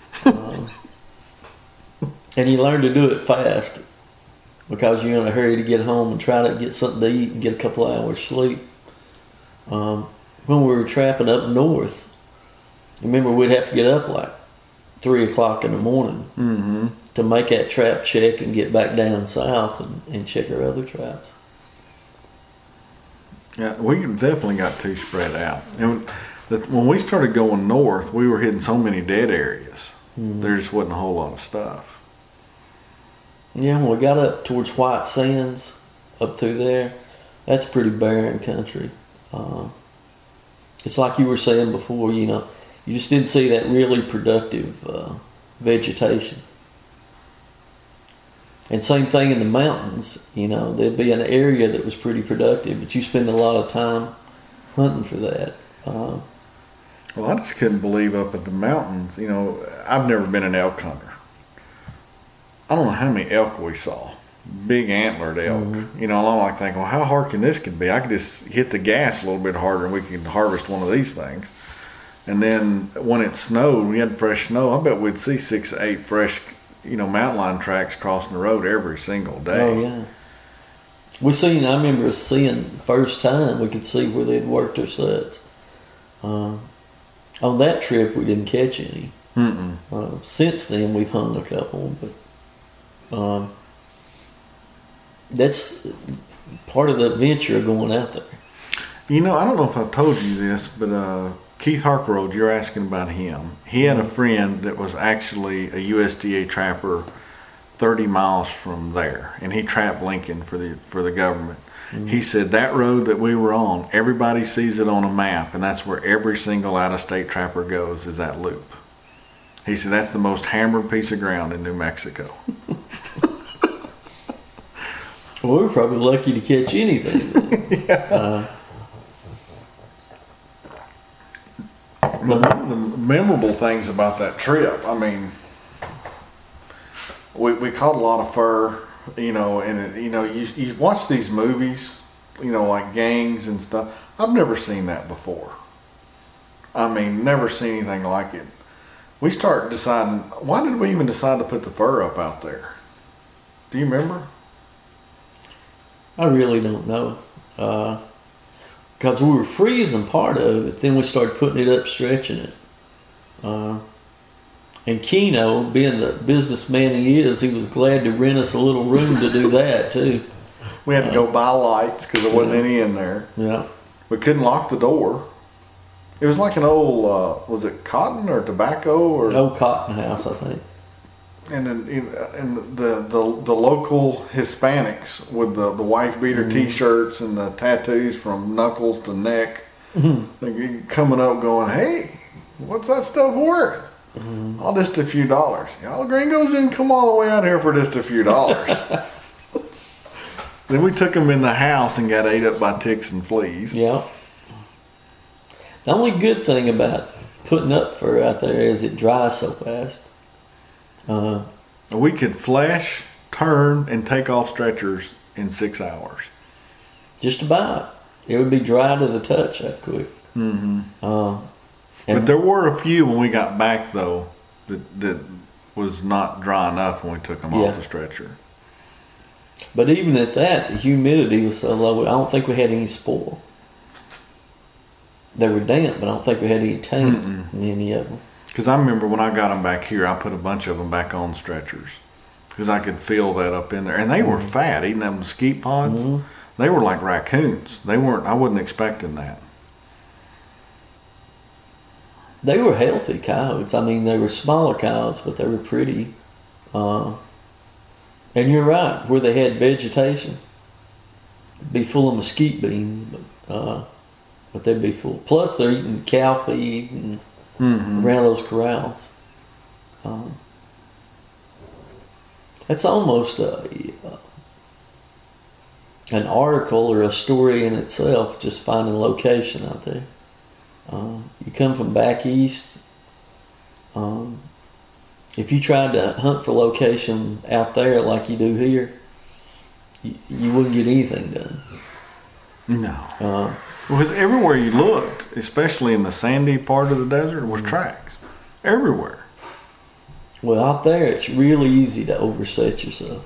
And you learned to do it fast because you're in a hurry to get home and try to get something to eat and get a couple of hours sleep. When we were trapping up north, remember we'd have to get up like 3 o'clock in the morning Mm-hmm. to make that trap check and get back down south and check our other traps. Yeah, we definitely got too spread out. And when we started going north, we were hitting so many dead areas. Mm-hmm. There just wasn't a whole lot of stuff. Yeah, when we got up towards White Sands, up through there, that's pretty barren country. It's like you were saying before, you just didn't see that really productive vegetation. And same thing in the mountains, there'd be an area that was pretty productive, but you spend a lot of time hunting for that. Well, I just couldn't believe up at the mountains. I've never been an elk hunter. I don't know how many elk we saw. Big antlered elk. Mm-hmm. I'm like thinking, well, how hard can this could be? I could just hit the gas a little bit harder and we could harvest one of these things. And then when it snowed, we had fresh snow, I bet we'd see 6 to 8 fresh, mountain lion tracks crossing the road every single day. Oh, yeah. I remember us seeing the first time we could see where they'd worked their sets. On that trip, we didn't catch any. Since then, we've hung a couple, but that's part of the adventure of going out there. I don't know if I've told you this, but Keith Harkerode, you're asking about him. He had a friend that was actually a USDA trapper 30 miles from there, and he trapped Lincoln for the government. Mm-hmm. He said that road that we were on, everybody sees it on a map, and that's where every single out-of-state trapper goes, is that loop. He said that's the most hammered piece of ground in New Mexico. Well, we were probably lucky to catch anything. Yeah. One of the memorable things about that trip, we caught a lot of fur, you watch these movies, like gangs and stuff. I've never seen that before. Never seen anything like it. We start deciding, why did we even decide to put the fur up out there? Do you remember? I really don't know. Because we were freezing part of it, then we started putting it up, stretching it. And Keno, being the businessman he is, he was glad to rent us a little room to do that too. We had to go buy lights because there wasn't any in there. Yeah. We couldn't lock the door. It was like an old, was it cotton or tobacco or? Old cotton house, I think. And the local Hispanics with the wife beater T-shirts and the tattoos from knuckles to neck, coming up going, hey, what's that stuff worth? Oh, just a few dollars. Y'all gringos didn't come all the way out here for just a few dollars. Then we took them in the house and got ate up by ticks and fleas. Yeah. The only good thing about putting up fur out there is it dries so fast. We could flash, turn, and take off stretchers in 6 hours. Just about. It would be dry to the touch that quick. Mm-hmm. But there were a few when we got back, though, that was not dry enough when we took them off the stretcher. But even at that, the humidity was so low, I don't think we had any spoil. They were damp, but I don't think we had any taint in any of them. Because I remember when I got them back here, I put a bunch of them back on stretchers. Because I could feel that up in there. And they were fat, eating them mesquite pods. Mm-hmm. They were like raccoons. I wasn't expecting that. They were healthy coyotes. They were smaller coyotes, but they were pretty. And you're right, where they had vegetation, it'd be full of mesquite beans, but they'd be full. Plus, they're eating cow feed and around those corrals. It's almost an article or a story in itself, just finding location out there. You come from back east, if you tried to hunt for location out there like you do here, you wouldn't get anything done. No. Because everywhere you looked, especially in the sandy part of the desert, was tracks. Everywhere. Well, out there, it's really easy to overset yourself.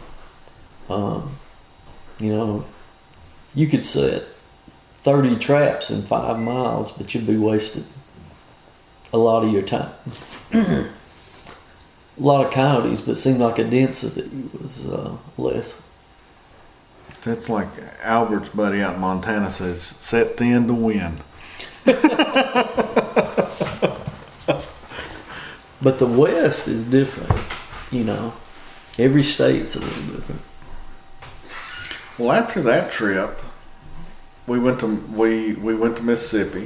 You could set 30 traps in 5 miles, but you'd be wasted a lot of your time. A lot of coyotes, but it seemed like a density was less. That's like Albert's buddy out in Montana says, set thin to win. But the West is different, Every state's a little different. Well, after that trip, we went to Mississippi,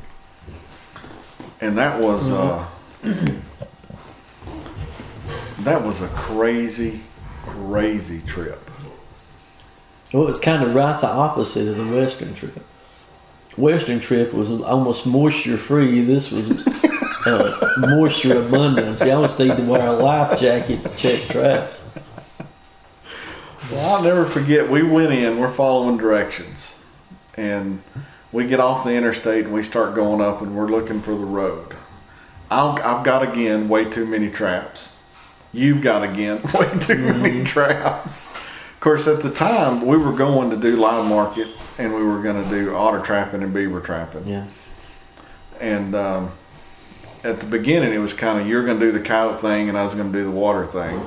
and that was that was a crazy trip. Well, it was kind of right the opposite of the Western trip. Western trip was almost moisture free. This was moisture abundance. You almost need to wear a life jacket to check traps. Well, I'll never forget, we went in, we're following directions, and we get off the interstate and we start going up and we're looking for the road. I've got, again, way too many traps. You've got, again, way too many traps. Of course, at the time, we were going to do live market and we were going to do otter trapping and beaver trapping. Yeah. And at the beginning, it was kind of, you're going to do the coyote thing and I was going to do the water thing.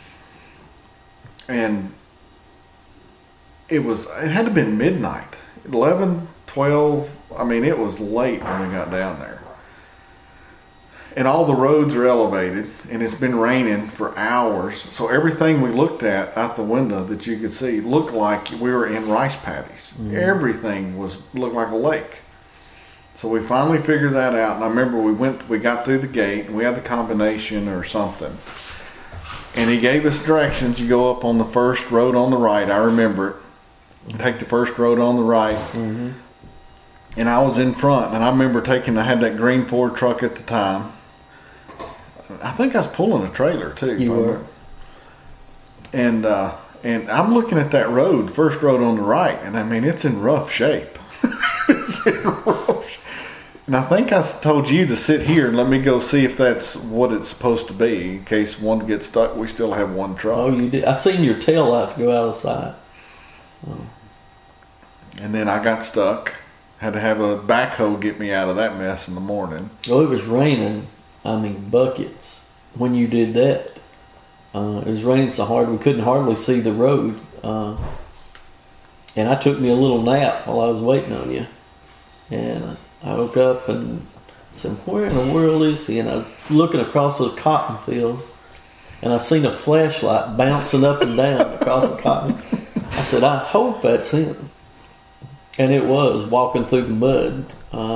And it had to have been midnight, 11, 12. I mean, it was late when we got down there. And all the roads are elevated, and it's been raining for hours. So everything we looked at out the window that you could see looked like we were in rice paddies. Mm-hmm. Everything looked like a lake. So we finally figured that out. And I remember we got through the gate, and we had the combination or something. And he gave us directions. You go up on the first road on the right. I remember it. Take the first road on the right. Mm-hmm. And I was in front. And I remember I had that green Ford truck at the time. I think I was pulling a trailer too. You were. And I'm looking at that road, first road on the right. And I mean, it's in rough shape. It's in rough shape. And I think I told you to sit here and let me go see if that's what it's supposed to be. In case one gets stuck, we still have one truck. Oh, you did? I seen your tail lights go out of sight. Oh. And then I got stuck. Had to have a backhoe get me out of that mess in the morning. Well, it was raining. I mean, buckets when you did that. It was raining so hard we couldn't hardly see the road. And I took me a little nap while I was waiting on you. And I woke up and said, where in the world is he? And I was looking across the cotton fields, and I seen a flashlight bouncing up and down across the cotton. I said, I hope that's him. And it was, walking through the mud.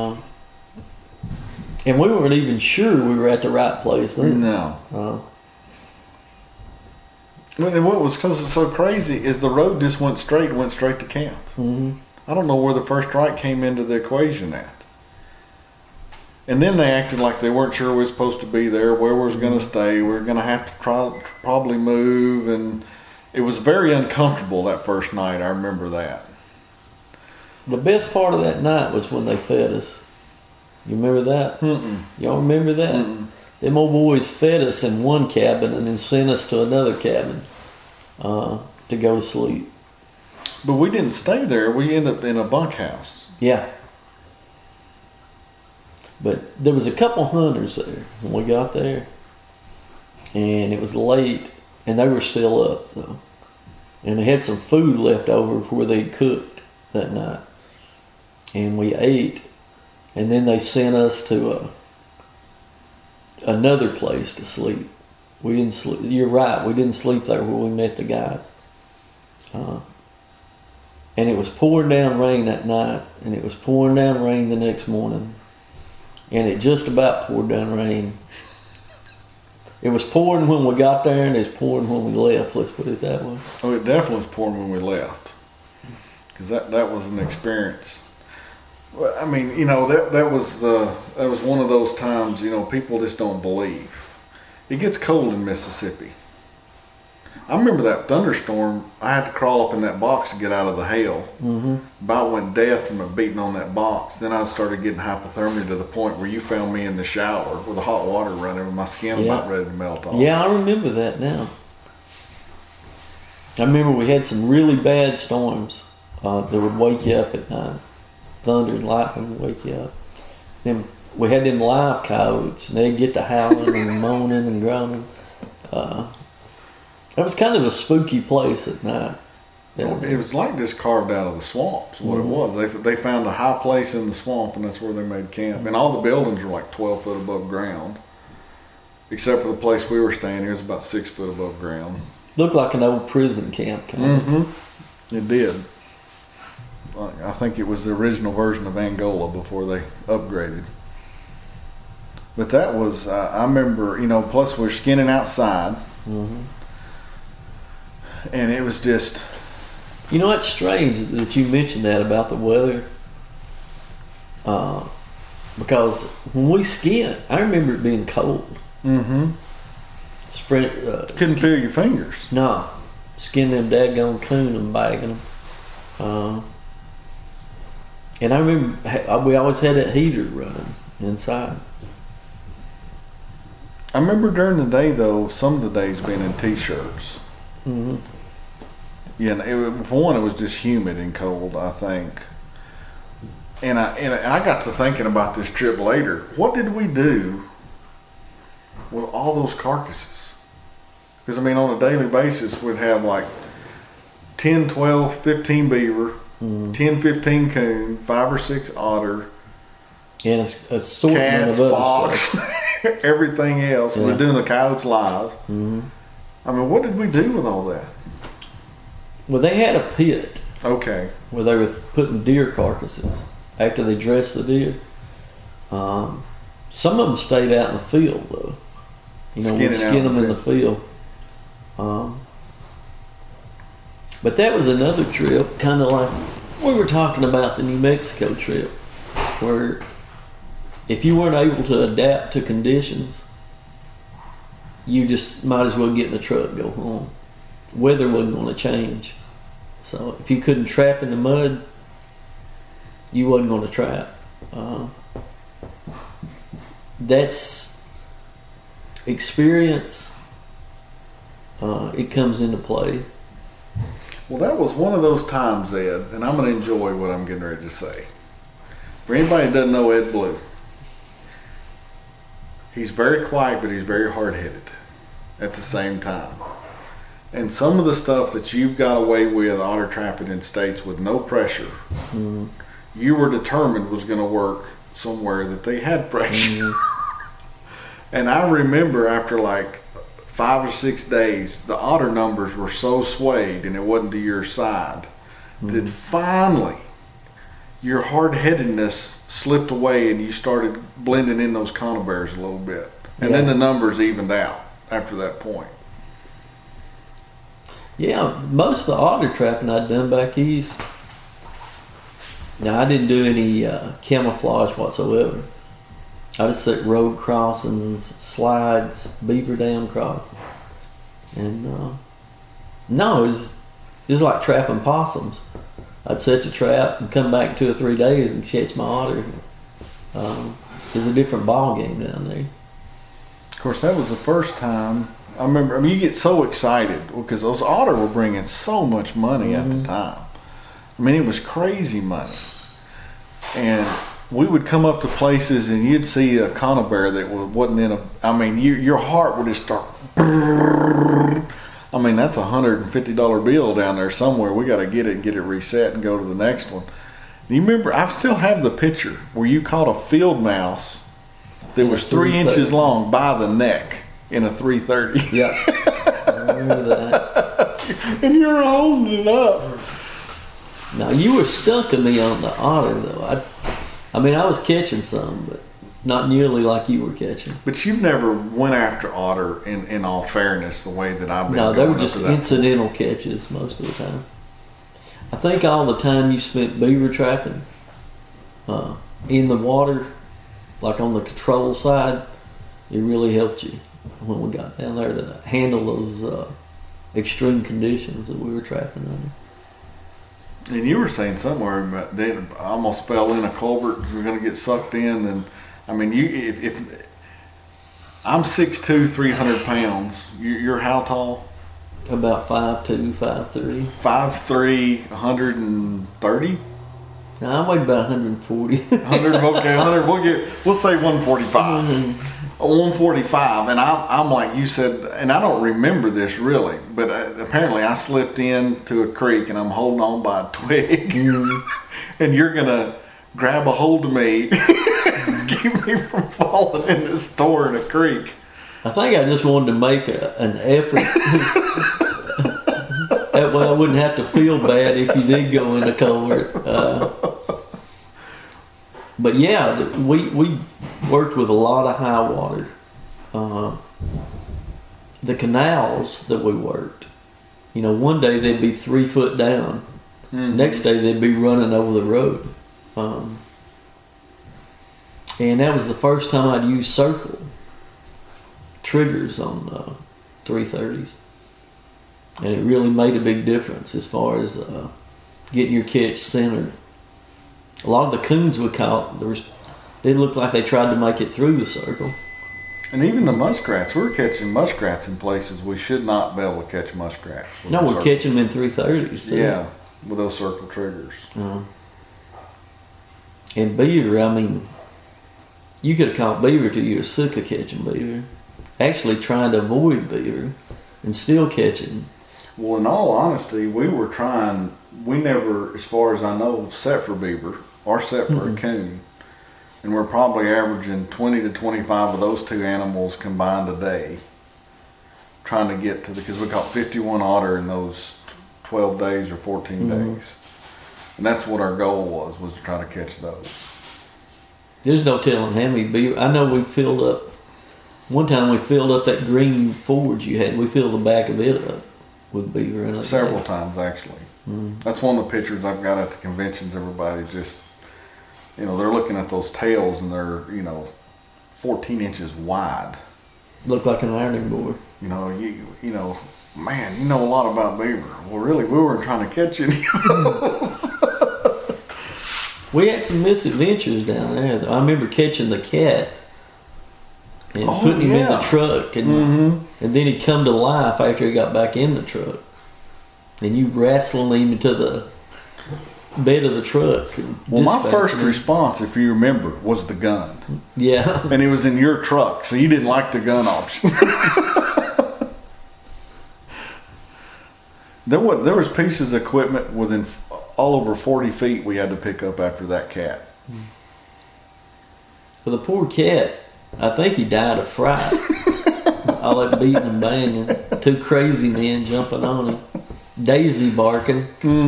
And we weren't even sure we were at the right place then. No. And what was so crazy is the road just went straight to camp. Mm-hmm. I don't know where the first right came into the equation at. And then they acted like they weren't sure we were supposed to be there, where we was going to stay. We were going to have to probably move. And it was very uncomfortable that first night. I remember that. The best part of that night was when they fed us. You remember that? Mm-mm. Y'all remember that? Mm-mm. Them old boys fed us in one cabin and then sent us to another cabin to go to sleep. But we didn't stay there. We ended up in a bunkhouse. Yeah. But there was a couple hunters there when we got there. And it was late, and they were still up, though. And they had some food left over where they cooked that night. And we ate, and then they sent us to another place to sleep. We didn't sleep. You're right. We didn't sleep there where we met the guys. And it was pouring down rain that night, and it was pouring down rain the next morning, and it just about poured down rain It was pouring when we got there, and it was pouring when we left. Let's put it that way. Oh, it definitely was pouring when we left, because that was an experience. Well, I mean, you know, that was one of those times, you know, people just don't believe. It gets cold in Mississippi. I remember that thunderstorm. I had to crawl up in that box to get out of the hail. Mm-hmm. About went deaf from it beating on that box. Then I started getting hypothermia to the point where you found me in the shower with the hot water running with my skin about ready to melt off. Yeah, I remember that now. I remember we had some really bad storms that would wake you up at night. Thunder and lightning would wake you up. Then we had them live coyotes, and they'd get to howling and moaning and groaning. It was kind of a spooky place at night. It was like just carved out of the swamps, what it was. They found a high place in the swamp, and that's where they made camp. And all the buildings were like 12 foot above ground, except for the place we were staying. It was about 6 foot above ground. Looked like an old prison camp. It did. I think it was the original version of Angola before they upgraded. But that was, I remember, you know, plus we're skinning outside. Mm-hmm. And it was just... You know, it's strange that you mentioned that about the weather. Because when we skinned, I remember it being cold. Mm-hmm. Couldn't feel your fingers. No. Skin them daggone coon and bagging them. And I remember we always had that heater running inside. I remember during the day, though, some of the days being in T-shirts. Mm-hmm. Yeah, for one, it was just humid and cold, I think. And I got to thinking about this trip later. What did we do with all those carcasses? Because, I mean, on a daily basis, we'd have like 10, 12, 15 beaver, 10, 15 coon, 5 or 6 otter, and a assortment cats, of other fox, stuff. everything else. Yeah. We're doing the coyotes live. Mm-hmm. I mean, what did we do with all that? Well, they had a pit. Okay. Where they were putting deer carcasses after they dressed the deer. Some of them stayed out in the field, though. You know, we'd skin them in the field. But that was another trip, kind of like we were talking about the New Mexico trip, where if you weren't able to adapt to conditions, you just might as well get in the truck and go home. Weather wasn't going to change. So if you couldn't trap in the mud, you wasn't going to trap. That's experience. It comes into play. Well, that was one of those times, Ed, and I'm going to enjoy what I'm getting ready to say. For anybody that doesn't know Ed Blue, he's very quiet, but he's very hard-headed at the same time. And some of the stuff that you've got away with otter trapping in states with no pressure, you were determined was going to work somewhere that they had pressure. And I remember after like 5 or 6 days, the otter numbers were so swayed and it wasn't to your side that finally your hard-headedness slipped away and you started blending in those conibears a little bit. And then the numbers evened out after that point. Yeah, most of the otter trapping I'd done back east. Now, I didn't do any camouflage whatsoever. I just set road crossings, slides, beaver dam crossing. And no, it was like trapping possums. I'd set the trap and come back 2 or 3 days and catch my otter. It was a different ball game down there. Of course, that was the first time. I remember, you get so excited because those otter were bringing so much money at the time. I mean, it was crazy money. And we would come up to places and you'd see a conibear that wasn't in a, I mean, your heart would just start, I mean, that's $150 bill down there somewhere. We got to get it and get it reset and go to the next one. And you remember, I still have the picture where you caught a field mouse that was 3 inches long by the neck in a 330. Yeah, I remember that. And you were holding it up. Now, you were stunting me on the otter, though. I mean, I was catching some, but not nearly like you were catching. But you've never went after otter in all fairness the way that I've been. No, they were going just up to that incidental catches most of the time. I think all the time you spent beaver trapping in the water, like on the control side, it really helped you when we got down there to handle those extreme conditions that we were trapping under. And you were saying somewhere about they almost fell in a culvert. You're going to get sucked in, and I mean, if I'm 6'2", 300 pounds, you're how tall? About 5'2", 5'3". 5'3", 130. No, I weighed about 140. 100. Okay, 100. We'll say 145. 145, and I'm like you said, and I don't remember this really, but apparently I slipped into a creek and I'm holding on by a twig, and you're gonna grab a hold of me, keep me from falling in this store in a creek. I think I just wanted to make an effort. That way I wouldn't have to feel bad if you did go in the culvert. But yeah, we worked with a lot of high water. The canals that we worked, one day they'd be 3 foot down. Mm-hmm. Next day they'd be running over the road. And that was the first time I'd used circle triggers on 330s. And it really made a big difference as far as getting your catch centered. A lot of the coons we caught, they looked like they tried to make it through the circle. And even the muskrats, we were catching muskrats in places we should not be able to catch muskrats. No, we're catching them in 330s. Too. Yeah, with those circle triggers. And beaver, I mean, you could have caught beaver till you were sick of catching beaver. Actually trying to avoid beaver and still catching. Well, in all honesty, we never, as far as I know, set for beaver or set for a coon. And we're probably averaging 20 to 25 of those two animals combined a day. Trying to get to because we caught 51 otter in those 12 days or 14 days. And that's what our goal was to try to catch those. There's no telling how many beaver. I know we filled up, one time we filled up that green forge you had. We filled the back of it up with beaver in it. Several times, actually. That's one of the pictures I've got at the conventions. Everybody just, they're looking at those tails and they're, 14 inches wide. Look like an ironing board. Man, you know a lot about beaver. Well, really, we weren't trying to catch any of those. We had some misadventures down there, though. I remember catching the cat and putting him in the truck, and then he'd come to life after he got back in the truck. And you wrestling him to the bed of the truck. Well, my first response, if you remember, was the gun. Yeah. And it was in your truck, so you didn't like the gun option. There was pieces of equipment within all over 40 feet we had to pick up after that cat. Well, the poor cat, I think he died of fright. All that beating and banging. Two crazy men jumping on him. Daisy barking.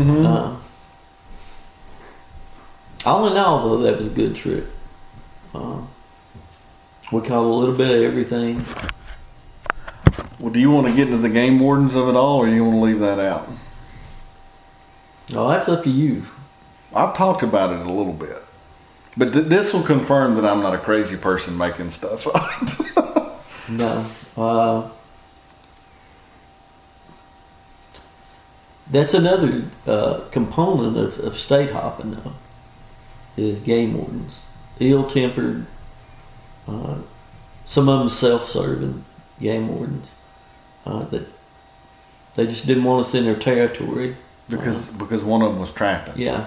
All in all, though, that was a good trip. We caught a little bit of everything. Well, do you want to get into the game wardens of it all, or do you want to leave that out? Oh, that's up to you. I've talked about it a little bit. But this will confirm that I'm not a crazy person making stuff up. No. That's another component of state hopping, though, is game wardens. Ill-tempered, some of them self-serving game wardens. That they just didn't want us in their territory. Because one of them was trapping. Yeah.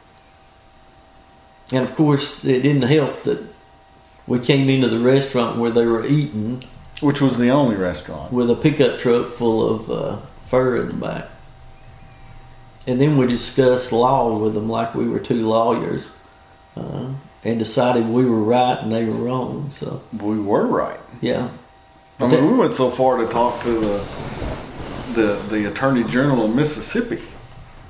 And of course, it didn't help that we came into the restaurant where they were eating. Which was the only restaurant. With a pickup truck full of fur in the back. And then we discussed law with them like we were two lawyers. And decided we were right and they were wrong. So we were right. Yeah. I mean, we went so far to talk to the Attorney General of Mississippi.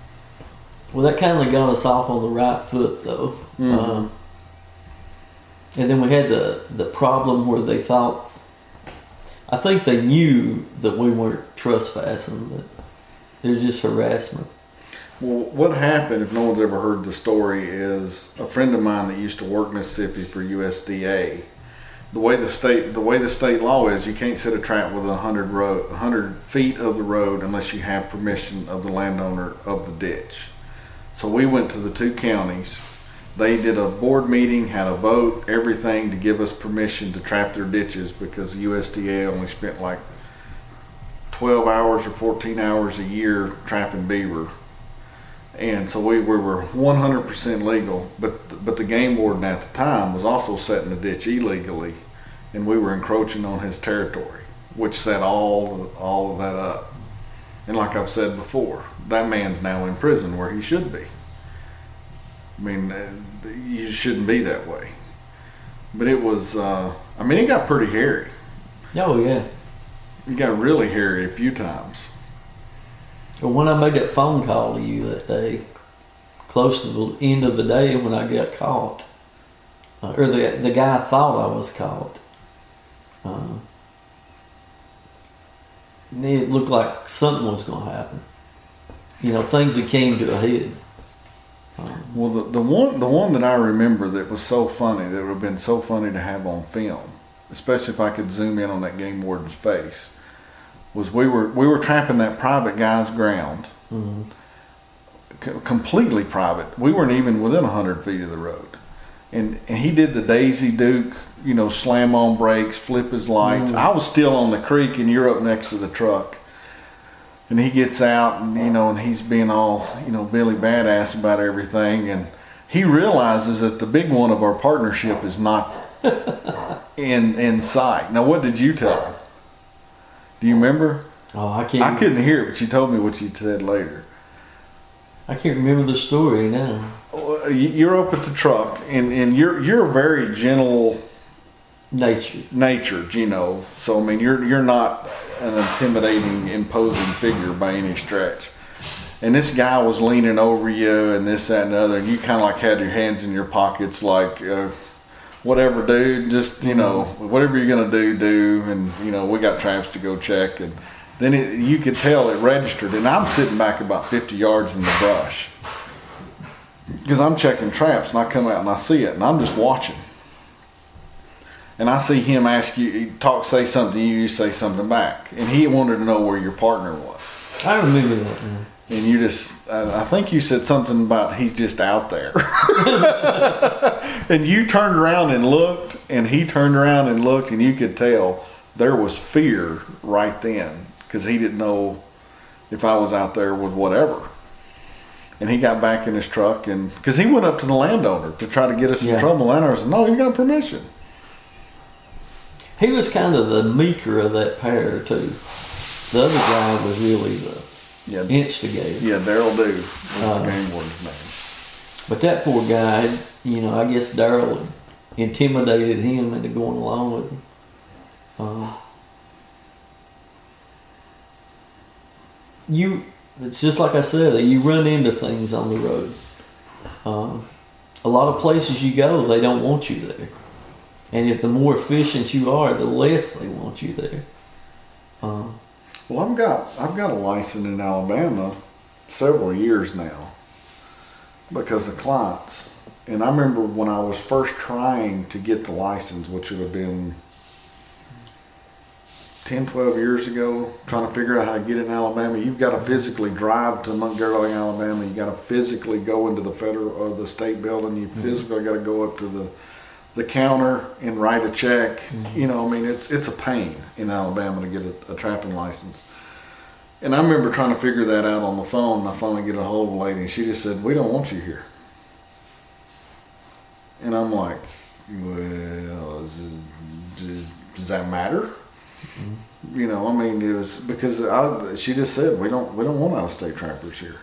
Well, that kind of got us off on the right foot, though. And then we had the problem where they thought, I think they knew that we weren't trespassing, but it was just harassment. Well, what happened, if no one's ever heard the story, is a friend of mine that used to work Mississippi for USDA. The way the state law is, you can't set a trap within 100 feet of the road unless you have permission of the landowner of the ditch. So we went to the 2 counties. They did a board meeting, had a vote, everything to give us permission to trap their ditches, because the USDA only spent like 12 hours or 14 hours a year trapping beaver. And so we were 100% legal, but the game warden at the time was also setting the ditch illegally, and we were encroaching on his territory, which set all of that up. And like I've said before, that man's now in prison where he should be. I mean, you shouldn't be that way. But it was, it got pretty hairy. Oh yeah. It got really hairy a few times. But when I made that phone call to you that day, close to the end of the day when I got caught, or the guy thought I was caught, it looked like something was going to happen. You know, things that came to a head. Well, the one that I remember that was so funny, that would have been so funny to have on film, especially if I could zoom in on that game warden's face, was we were trapping that private guy's ground, completely private. We weren't even within 100 feet of the road, and he did the Daisy Duke, you know, slam on brakes, flip his lights. I was still on the creek, and you're up next to the truck, and he gets out, and and he's being all Billy Badass about everything, and he realizes that the big one of our partnership is not in sight. Now, what did you tell him? Do you remember? Oh, I can't. I couldn't hear it, but you told me what you said later. I can't remember the story now. You're up at the truck, and you're a very gentle natured, So I mean, you're not an intimidating, imposing figure by any stretch. And this guy was leaning over you, and this, that, and the other, and you kind of like had your hands in your pockets, like. Whatever, dude, just, whatever you're going to do, and, we got traps to go check. And then you could tell it registered, and I'm sitting back about 50 yards in the brush because I'm checking traps, and I come out and I see it, and I'm just watching. And I see him ask you, say something to you, you say something back. And he wanted to know where your partner was. I remember that. Man. And you just, I think you said something about he's just out there. And you turned around and looked, and he turned around and looked, and you could tell there was fear right then, because he didn't know if I was out there with whatever. And he got back in his truck, and because he went up to the landowner to try to get us in trouble. The landowner said, no, he's got permission. He was kind of the meeker of that pair, too. The other guy was really the instigator. Yeah, Daryl Dew was the game warden's name. But that poor guy, I guess Daryl intimidated him into going along with him. It's just like I said, you run into things on the road. A lot of places you go, they don't want you there. And if the more efficient you are, the less they want you there. Well, I've got a license in Alabama several years now because of clients. And I remember when I was first trying to get the license, which would have been 10, 12 years ago, trying to figure out how to get in Alabama. You've got to physically drive to Montgomery, Alabama. You got to physically go into the federal or the state building. You physically got to go up to the counter and write a check. It's a pain in Alabama to get a trapping license. And I remember trying to figure that out on the phone, and I finally get a hold of a lady, and she just said, we don't want you here. And I'm like, well, does that matter? It was because she just said, we don't want out-of-state trappers here.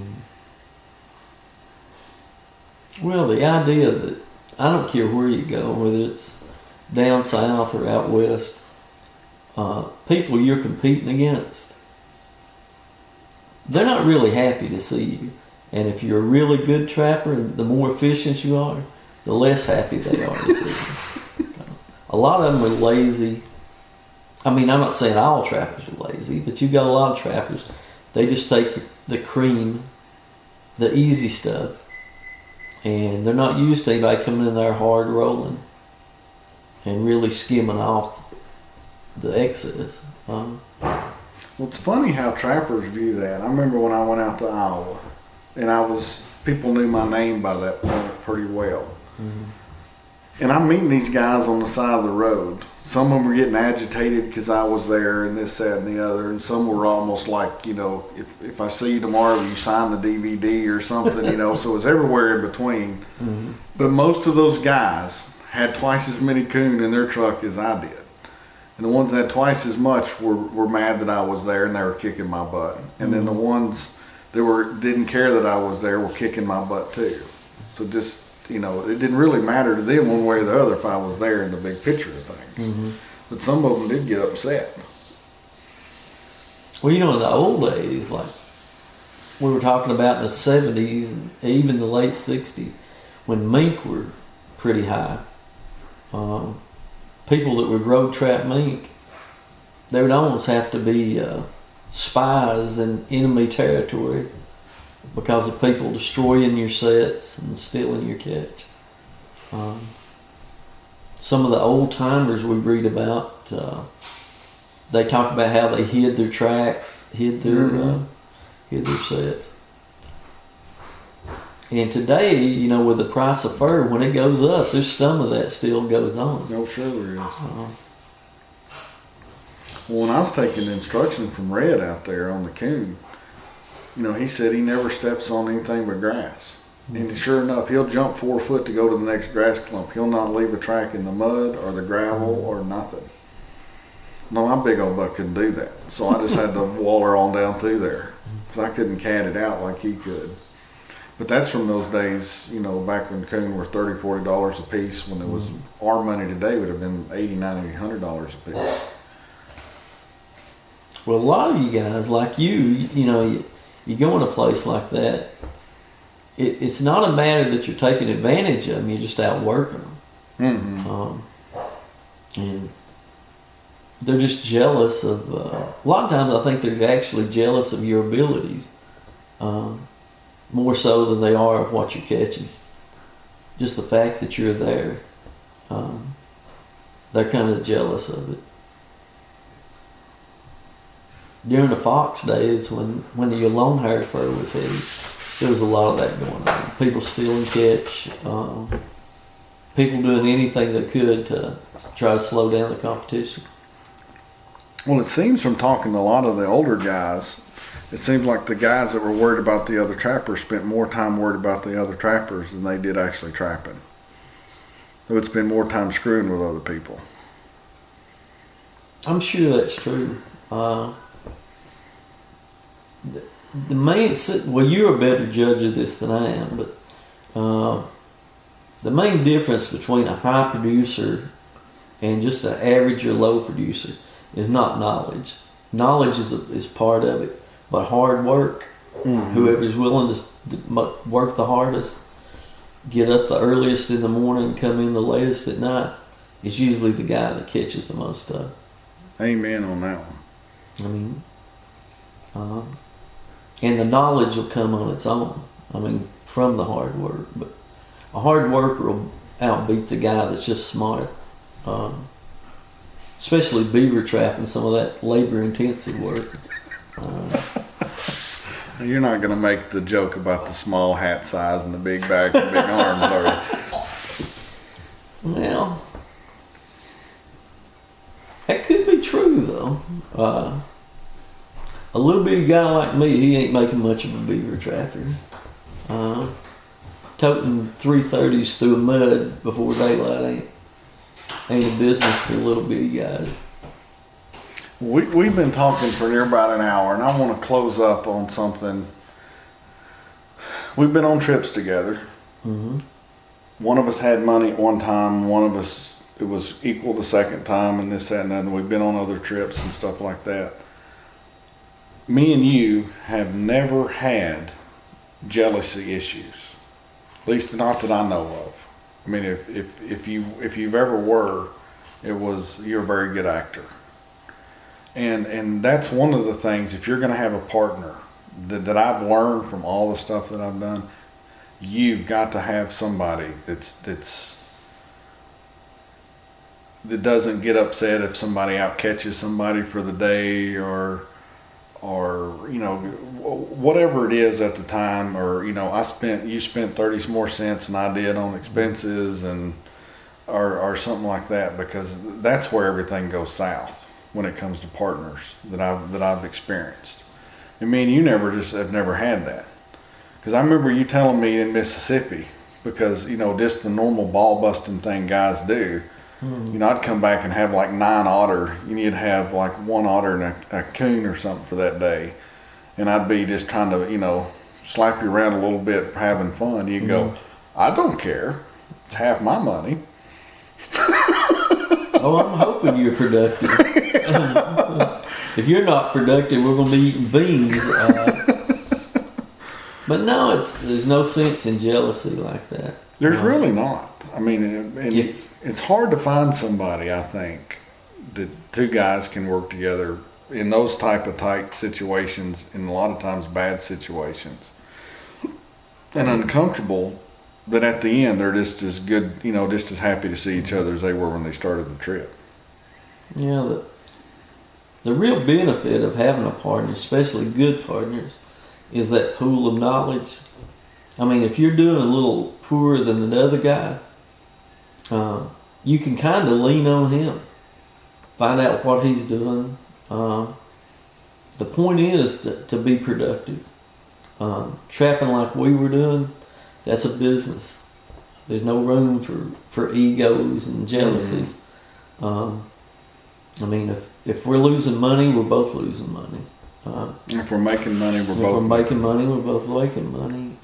Well, the idea that I don't care where you go, whether it's down south or out west, people you're competing against, they're not really happy to see you. And if you're a really good trapper, the more efficient you are, the less happy they are to see them. A lot of them are lazy. I mean, I'm not saying all trappers are lazy, but you've got a lot of trappers. They just take the cream, the easy stuff, and they're not used to anybody coming in there hard rolling and really skimming off the excess. Well, it's funny how trappers view that. I remember when I went out to Iowa, and people knew my name by that point pretty well. Mm-hmm. And I'm meeting these guys on the side of the road. Some of them were getting agitated because I was there and this, that, and the other. And some were almost like, if I see you tomorrow, will you sign the DVD or something, So it was everywhere in between. Mm-hmm. But most of those guys had twice as many coon in their truck as I did. And the ones that had twice as much were mad that I was there and they were kicking my butt. And then the ones that didn't care that I was there were kicking my butt too. So just, it didn't really matter to them one way or the other if I was there in the big picture of things. Mm-hmm. But some of them did get upset. Well, in the old days, like we were talking about in the 70s and even the late 60s, when mink were pretty high, people that would road trap mink, they would almost have to be spies in enemy territory because of people destroying your sets and stealing your catch. Some of the old timers we read about, they talk about how they hid their tracks, hid their sets. And today, with the price of fur, when it goes up, there's some of that still goes on. No, sure there is. Well, when I was taking instruction from Red out there on the coon, he said he never steps on anything but grass. Mm-hmm. And sure enough, he'll jump 4 foot to go to the next grass clump. He'll not leave a track in the mud or the gravel or nothing. No, my big old buck couldn't do that. So I just had to waller on down through there because I couldn't cat it out like he could. But that's from those days, back when coon were $30, $40 a piece. When it was our money today, would have been $80, $90, $100 a piece. Well, a lot of you guys, like you go in a place like that, it's not a matter that you're taking advantage of them, you're just out working them. Mm-hmm. And they're just jealous of, a lot of times I think they're actually jealous of your abilities, more so than they are of what you're catching. Just the fact that you're there, they're kind of jealous of it. During the fox days, when your long hair fur was heavy, there was a lot of that going on. People stealing catch, people doing anything they could to try to slow down the competition. Well, it seems from talking to a lot of the older guys, it seems like the guys that were worried about the other trappers spent more time worried about the other trappers than they did actually trapping. They would spend more time screwing with other people. I'm sure that's true. The main, well, you're a better judge of this than I am, but the main difference between a high producer and just an average or low producer is not knowledge. Knowledge is part of it, but hard work. Mm-hmm. Whoever's willing to work the hardest, get up the earliest in the morning and come in the latest at night, is usually the guy that catches the most stuff. Amen on that one. I mean, and the knowledge will come on its own. I mean, from the hard work. But a hard worker will outbeat the guy that's just smart. Especially beaver trapping, some of that labor-intensive work. You're not going to make the joke about the small hat size and the big back and big arms, are you? Well, that could be true, though. A little bitty guy like me, he ain't making much of a beaver trapper. Toting 330s through mud before daylight ain't a business for little bitty guys. We've been talking for near about an hour, and I want to close up on something. We've been on trips together. Mm-hmm. One of us had money at one time. One of us, it was equal the second time, and this, that, and that. And we've been on other trips and stuff like that. Me and you have never had jealousy issues. At least not that I know of. I mean, if you've ever were, you're a very good actor. And that's one of the things, if you're going to have a partner that I've learned from all the stuff that I've done, you've got to have somebody that doesn't get upset if somebody out catches somebody for the day or whatever it is at the time, or you spent 30 more cents than I did on expenses or something like that, because that's where everything goes south when it comes to partners that I've experienced. And me and you have never had that. Because I remember you telling me in Mississippi, because just the normal ball busting thing guys do. I'd come back and have like 9 otter. You need to have like 1 otter and a coon or something for that day. And I'd be just trying to, slap you around a little bit, having fun. You'd go, I don't care. It's half my money. Oh, I'm hoping you're productive. If you're not productive, we're going to be eating beans. But no, there's no sense in jealousy like that. There's really not. I mean, it's hard to find somebody, I think, that two guys can work together in those type of tight situations, and a lot of times bad situations, and uncomfortable, that at the end they're just as good, just as happy to see each other as they were when they started the trip. Yeah, the real benefit of having a partner, especially good partners, is that pool of knowledge. I mean, if you're doing a little poorer than the other guy, you can kind of lean on him, find out what he's doing. The point is to be productive. Trapping like we were doing, that's a business. There's no room for egos and jealousies. I mean, if we're losing money, we're both losing money. If we're making money, we're both making money. We're both making money.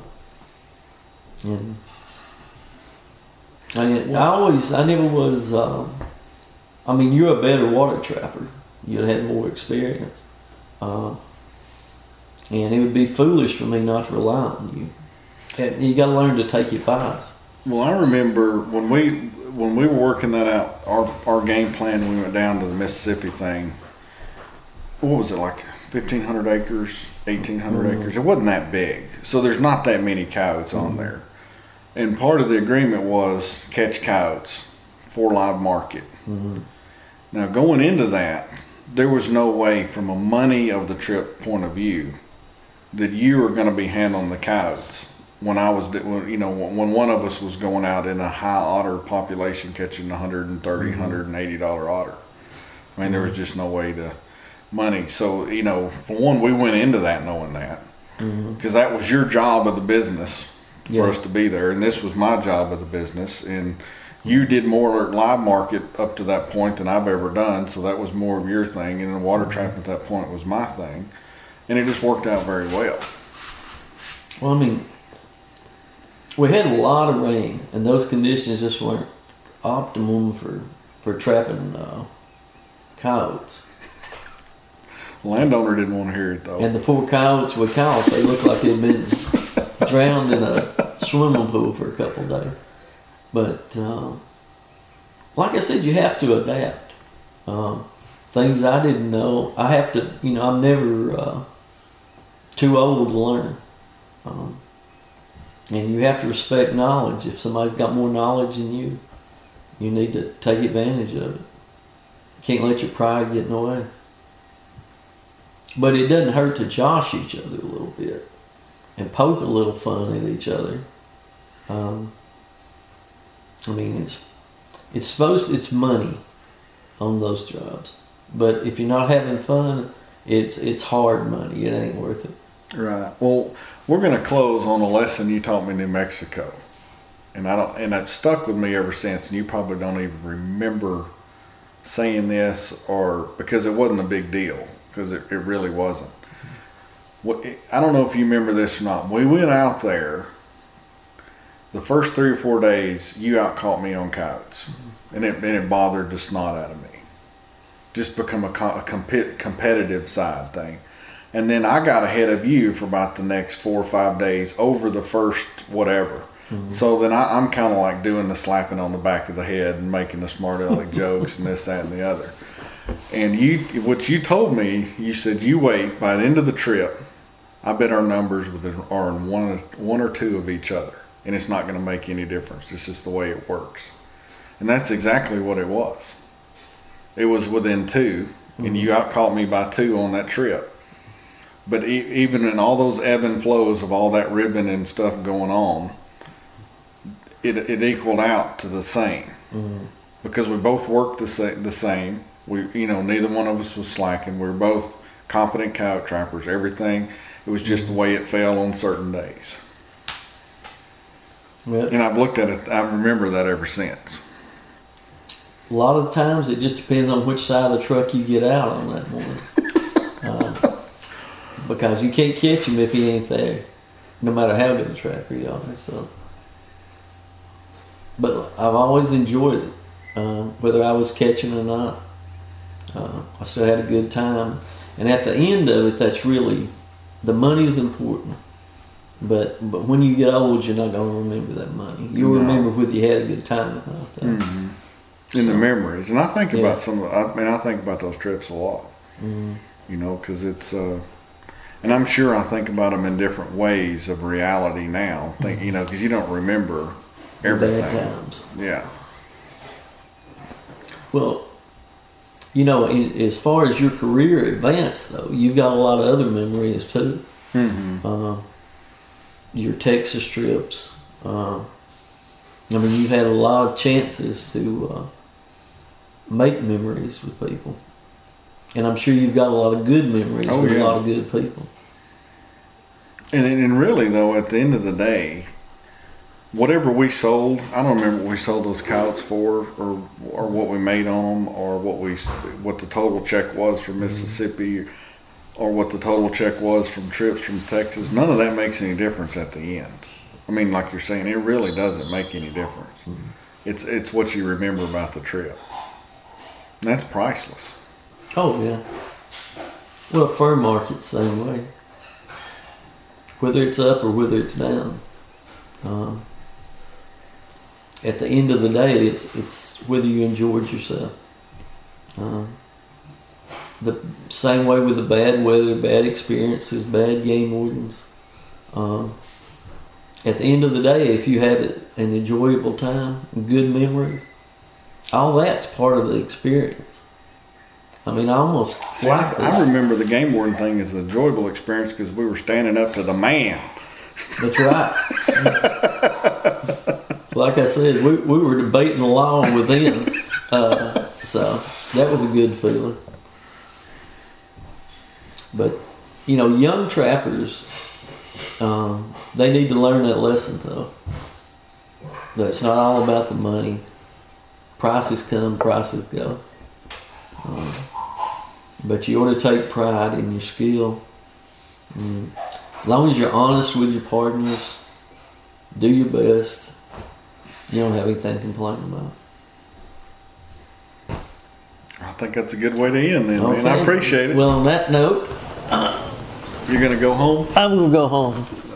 And I never was. I mean, you're a better water trapper. You'd had more experience, and it would be foolish for me not to rely on you. And you got to learn to take advice. Well, I remember when we were working that out, our game plan. We went down to the Mississippi thing. What was it, like 1,500 acres, 1,800 acres? It wasn't that big, so there's not that many coyotes on there. And part of the agreement was catch coyotes for live market. Now, going into that, there was no way, from a money of the trip point of view, that you were going to be handling the coyotes when when one of us was going out in a high otter population catching $130, $180 otter. I mean, there was just no way to money. So, for one, we went into that knowing that, because that was your job of the business for us to be there, and this was my job of the business, and you did more live market up to that point than I've ever done, so that was more of your thing, and the water trapping at that point was my thing, and it just worked out very well. Well, I mean, we had a lot of rain, and those conditions just weren't optimum for trapping coyotes. Landowner didn't want to hear it though. And the poor coyotes we caught, they looked like they'd been drowned in a swimming pool for a couple of days. But like I said, you have to adapt. Things I didn't know, I have to. I'm never too old to learn. And you have to respect knowledge. If somebody's got more knowledge than you, you need to take advantage of it. You can't let your pride get in the way. But it doesn't hurt to josh each other a little bit and poke a little fun at each other. I mean, it's money on those jobs. But if you're not having fun, it's hard money. It ain't worth it. Right. Well, we're going to close on a lesson you taught me in New Mexico, and it stuck with me ever since. And you probably don't even remember saying this, or because it wasn't a big deal, because it really wasn't. I don't know if you remember this or not. We went out there. The first 3 or 4 days, you out caught me on coyotes, and it bothered the snot out of me. Just become a competitive side thing. And then I got ahead of you for about the next 4 or 5 days over the first whatever. So then I'm kind of like doing the slapping on the back of the head and making the smart aleck jokes and this, that, and the other. And what you told me, you said you wait by the end of the trip. I bet our numbers are in one or two of each other, and it's not going to make any difference. It's just the way it works, and that's exactly what it was. It was within two, and you outcaught me by 2 on that trip. But even in all those ebb and flows of all that ribbon and stuff going on, it equaled out to the same, because we both worked the same. We, neither one of us was slacking. We were both competent coyote trappers. Everything, it was just the way it fell on certain days. And I've looked at it. I remember that ever since. A lot of times, it just depends on which side of the truck you get out on that morning, because you can't catch him if he ain't there, no matter how good a trapper you are. So, but I've always enjoyed it, whether I was catching or not. I still had a good time, and at the end of it, that's really, the money's important. But when you get old, you're not going to remember that money. You'll remember whether you had a good time or not. Mm-hmm. In the memories, and I think about I think about those trips a lot. Because it's, and I'm sure I think about them in different ways of reality now. Because you don't remember everything. Bad times. Yeah. Well, as far as your career advanced, though, you've got a lot of other memories too. Your Texas trips. You've had a lot of chances to make memories with people, and I'm sure you've got a lot of good memories with a lot of good people. And really, though, at the end of the day, whatever we sold, I don't remember what we sold those coyotes for, or what we made on them, or what the total check was from Mississippi, or what the total check was from trips from Texas. None of that makes any difference at the end. Like you're saying, it really doesn't make any difference. It's what you remember about the trip. And that's priceless. Oh, yeah. Well, fur market's the same way. Whether it's up or whether it's down. At the end of the day, it's whether you enjoyed yourself. The same way with the bad weather, bad experiences, bad game wardens. At the end of the day, if you had an enjoyable time, good memories, all that's part of the experience. I almost like I remember the game warden thing as an enjoyable experience because we were standing up to the man. That's right. Like I said, we were debating the law within, so that was a good feeling. But, young trappers, they need to learn that lesson, though. That it's not all about the money. Prices come, prices go. But you ought to take pride in your skill. As long as you're honest with your partners, do your best, you don't have anything to complain about. I think that's a good way to end then, man. I appreciate it. Well, on that note, you're going to go home? I'm going to go home.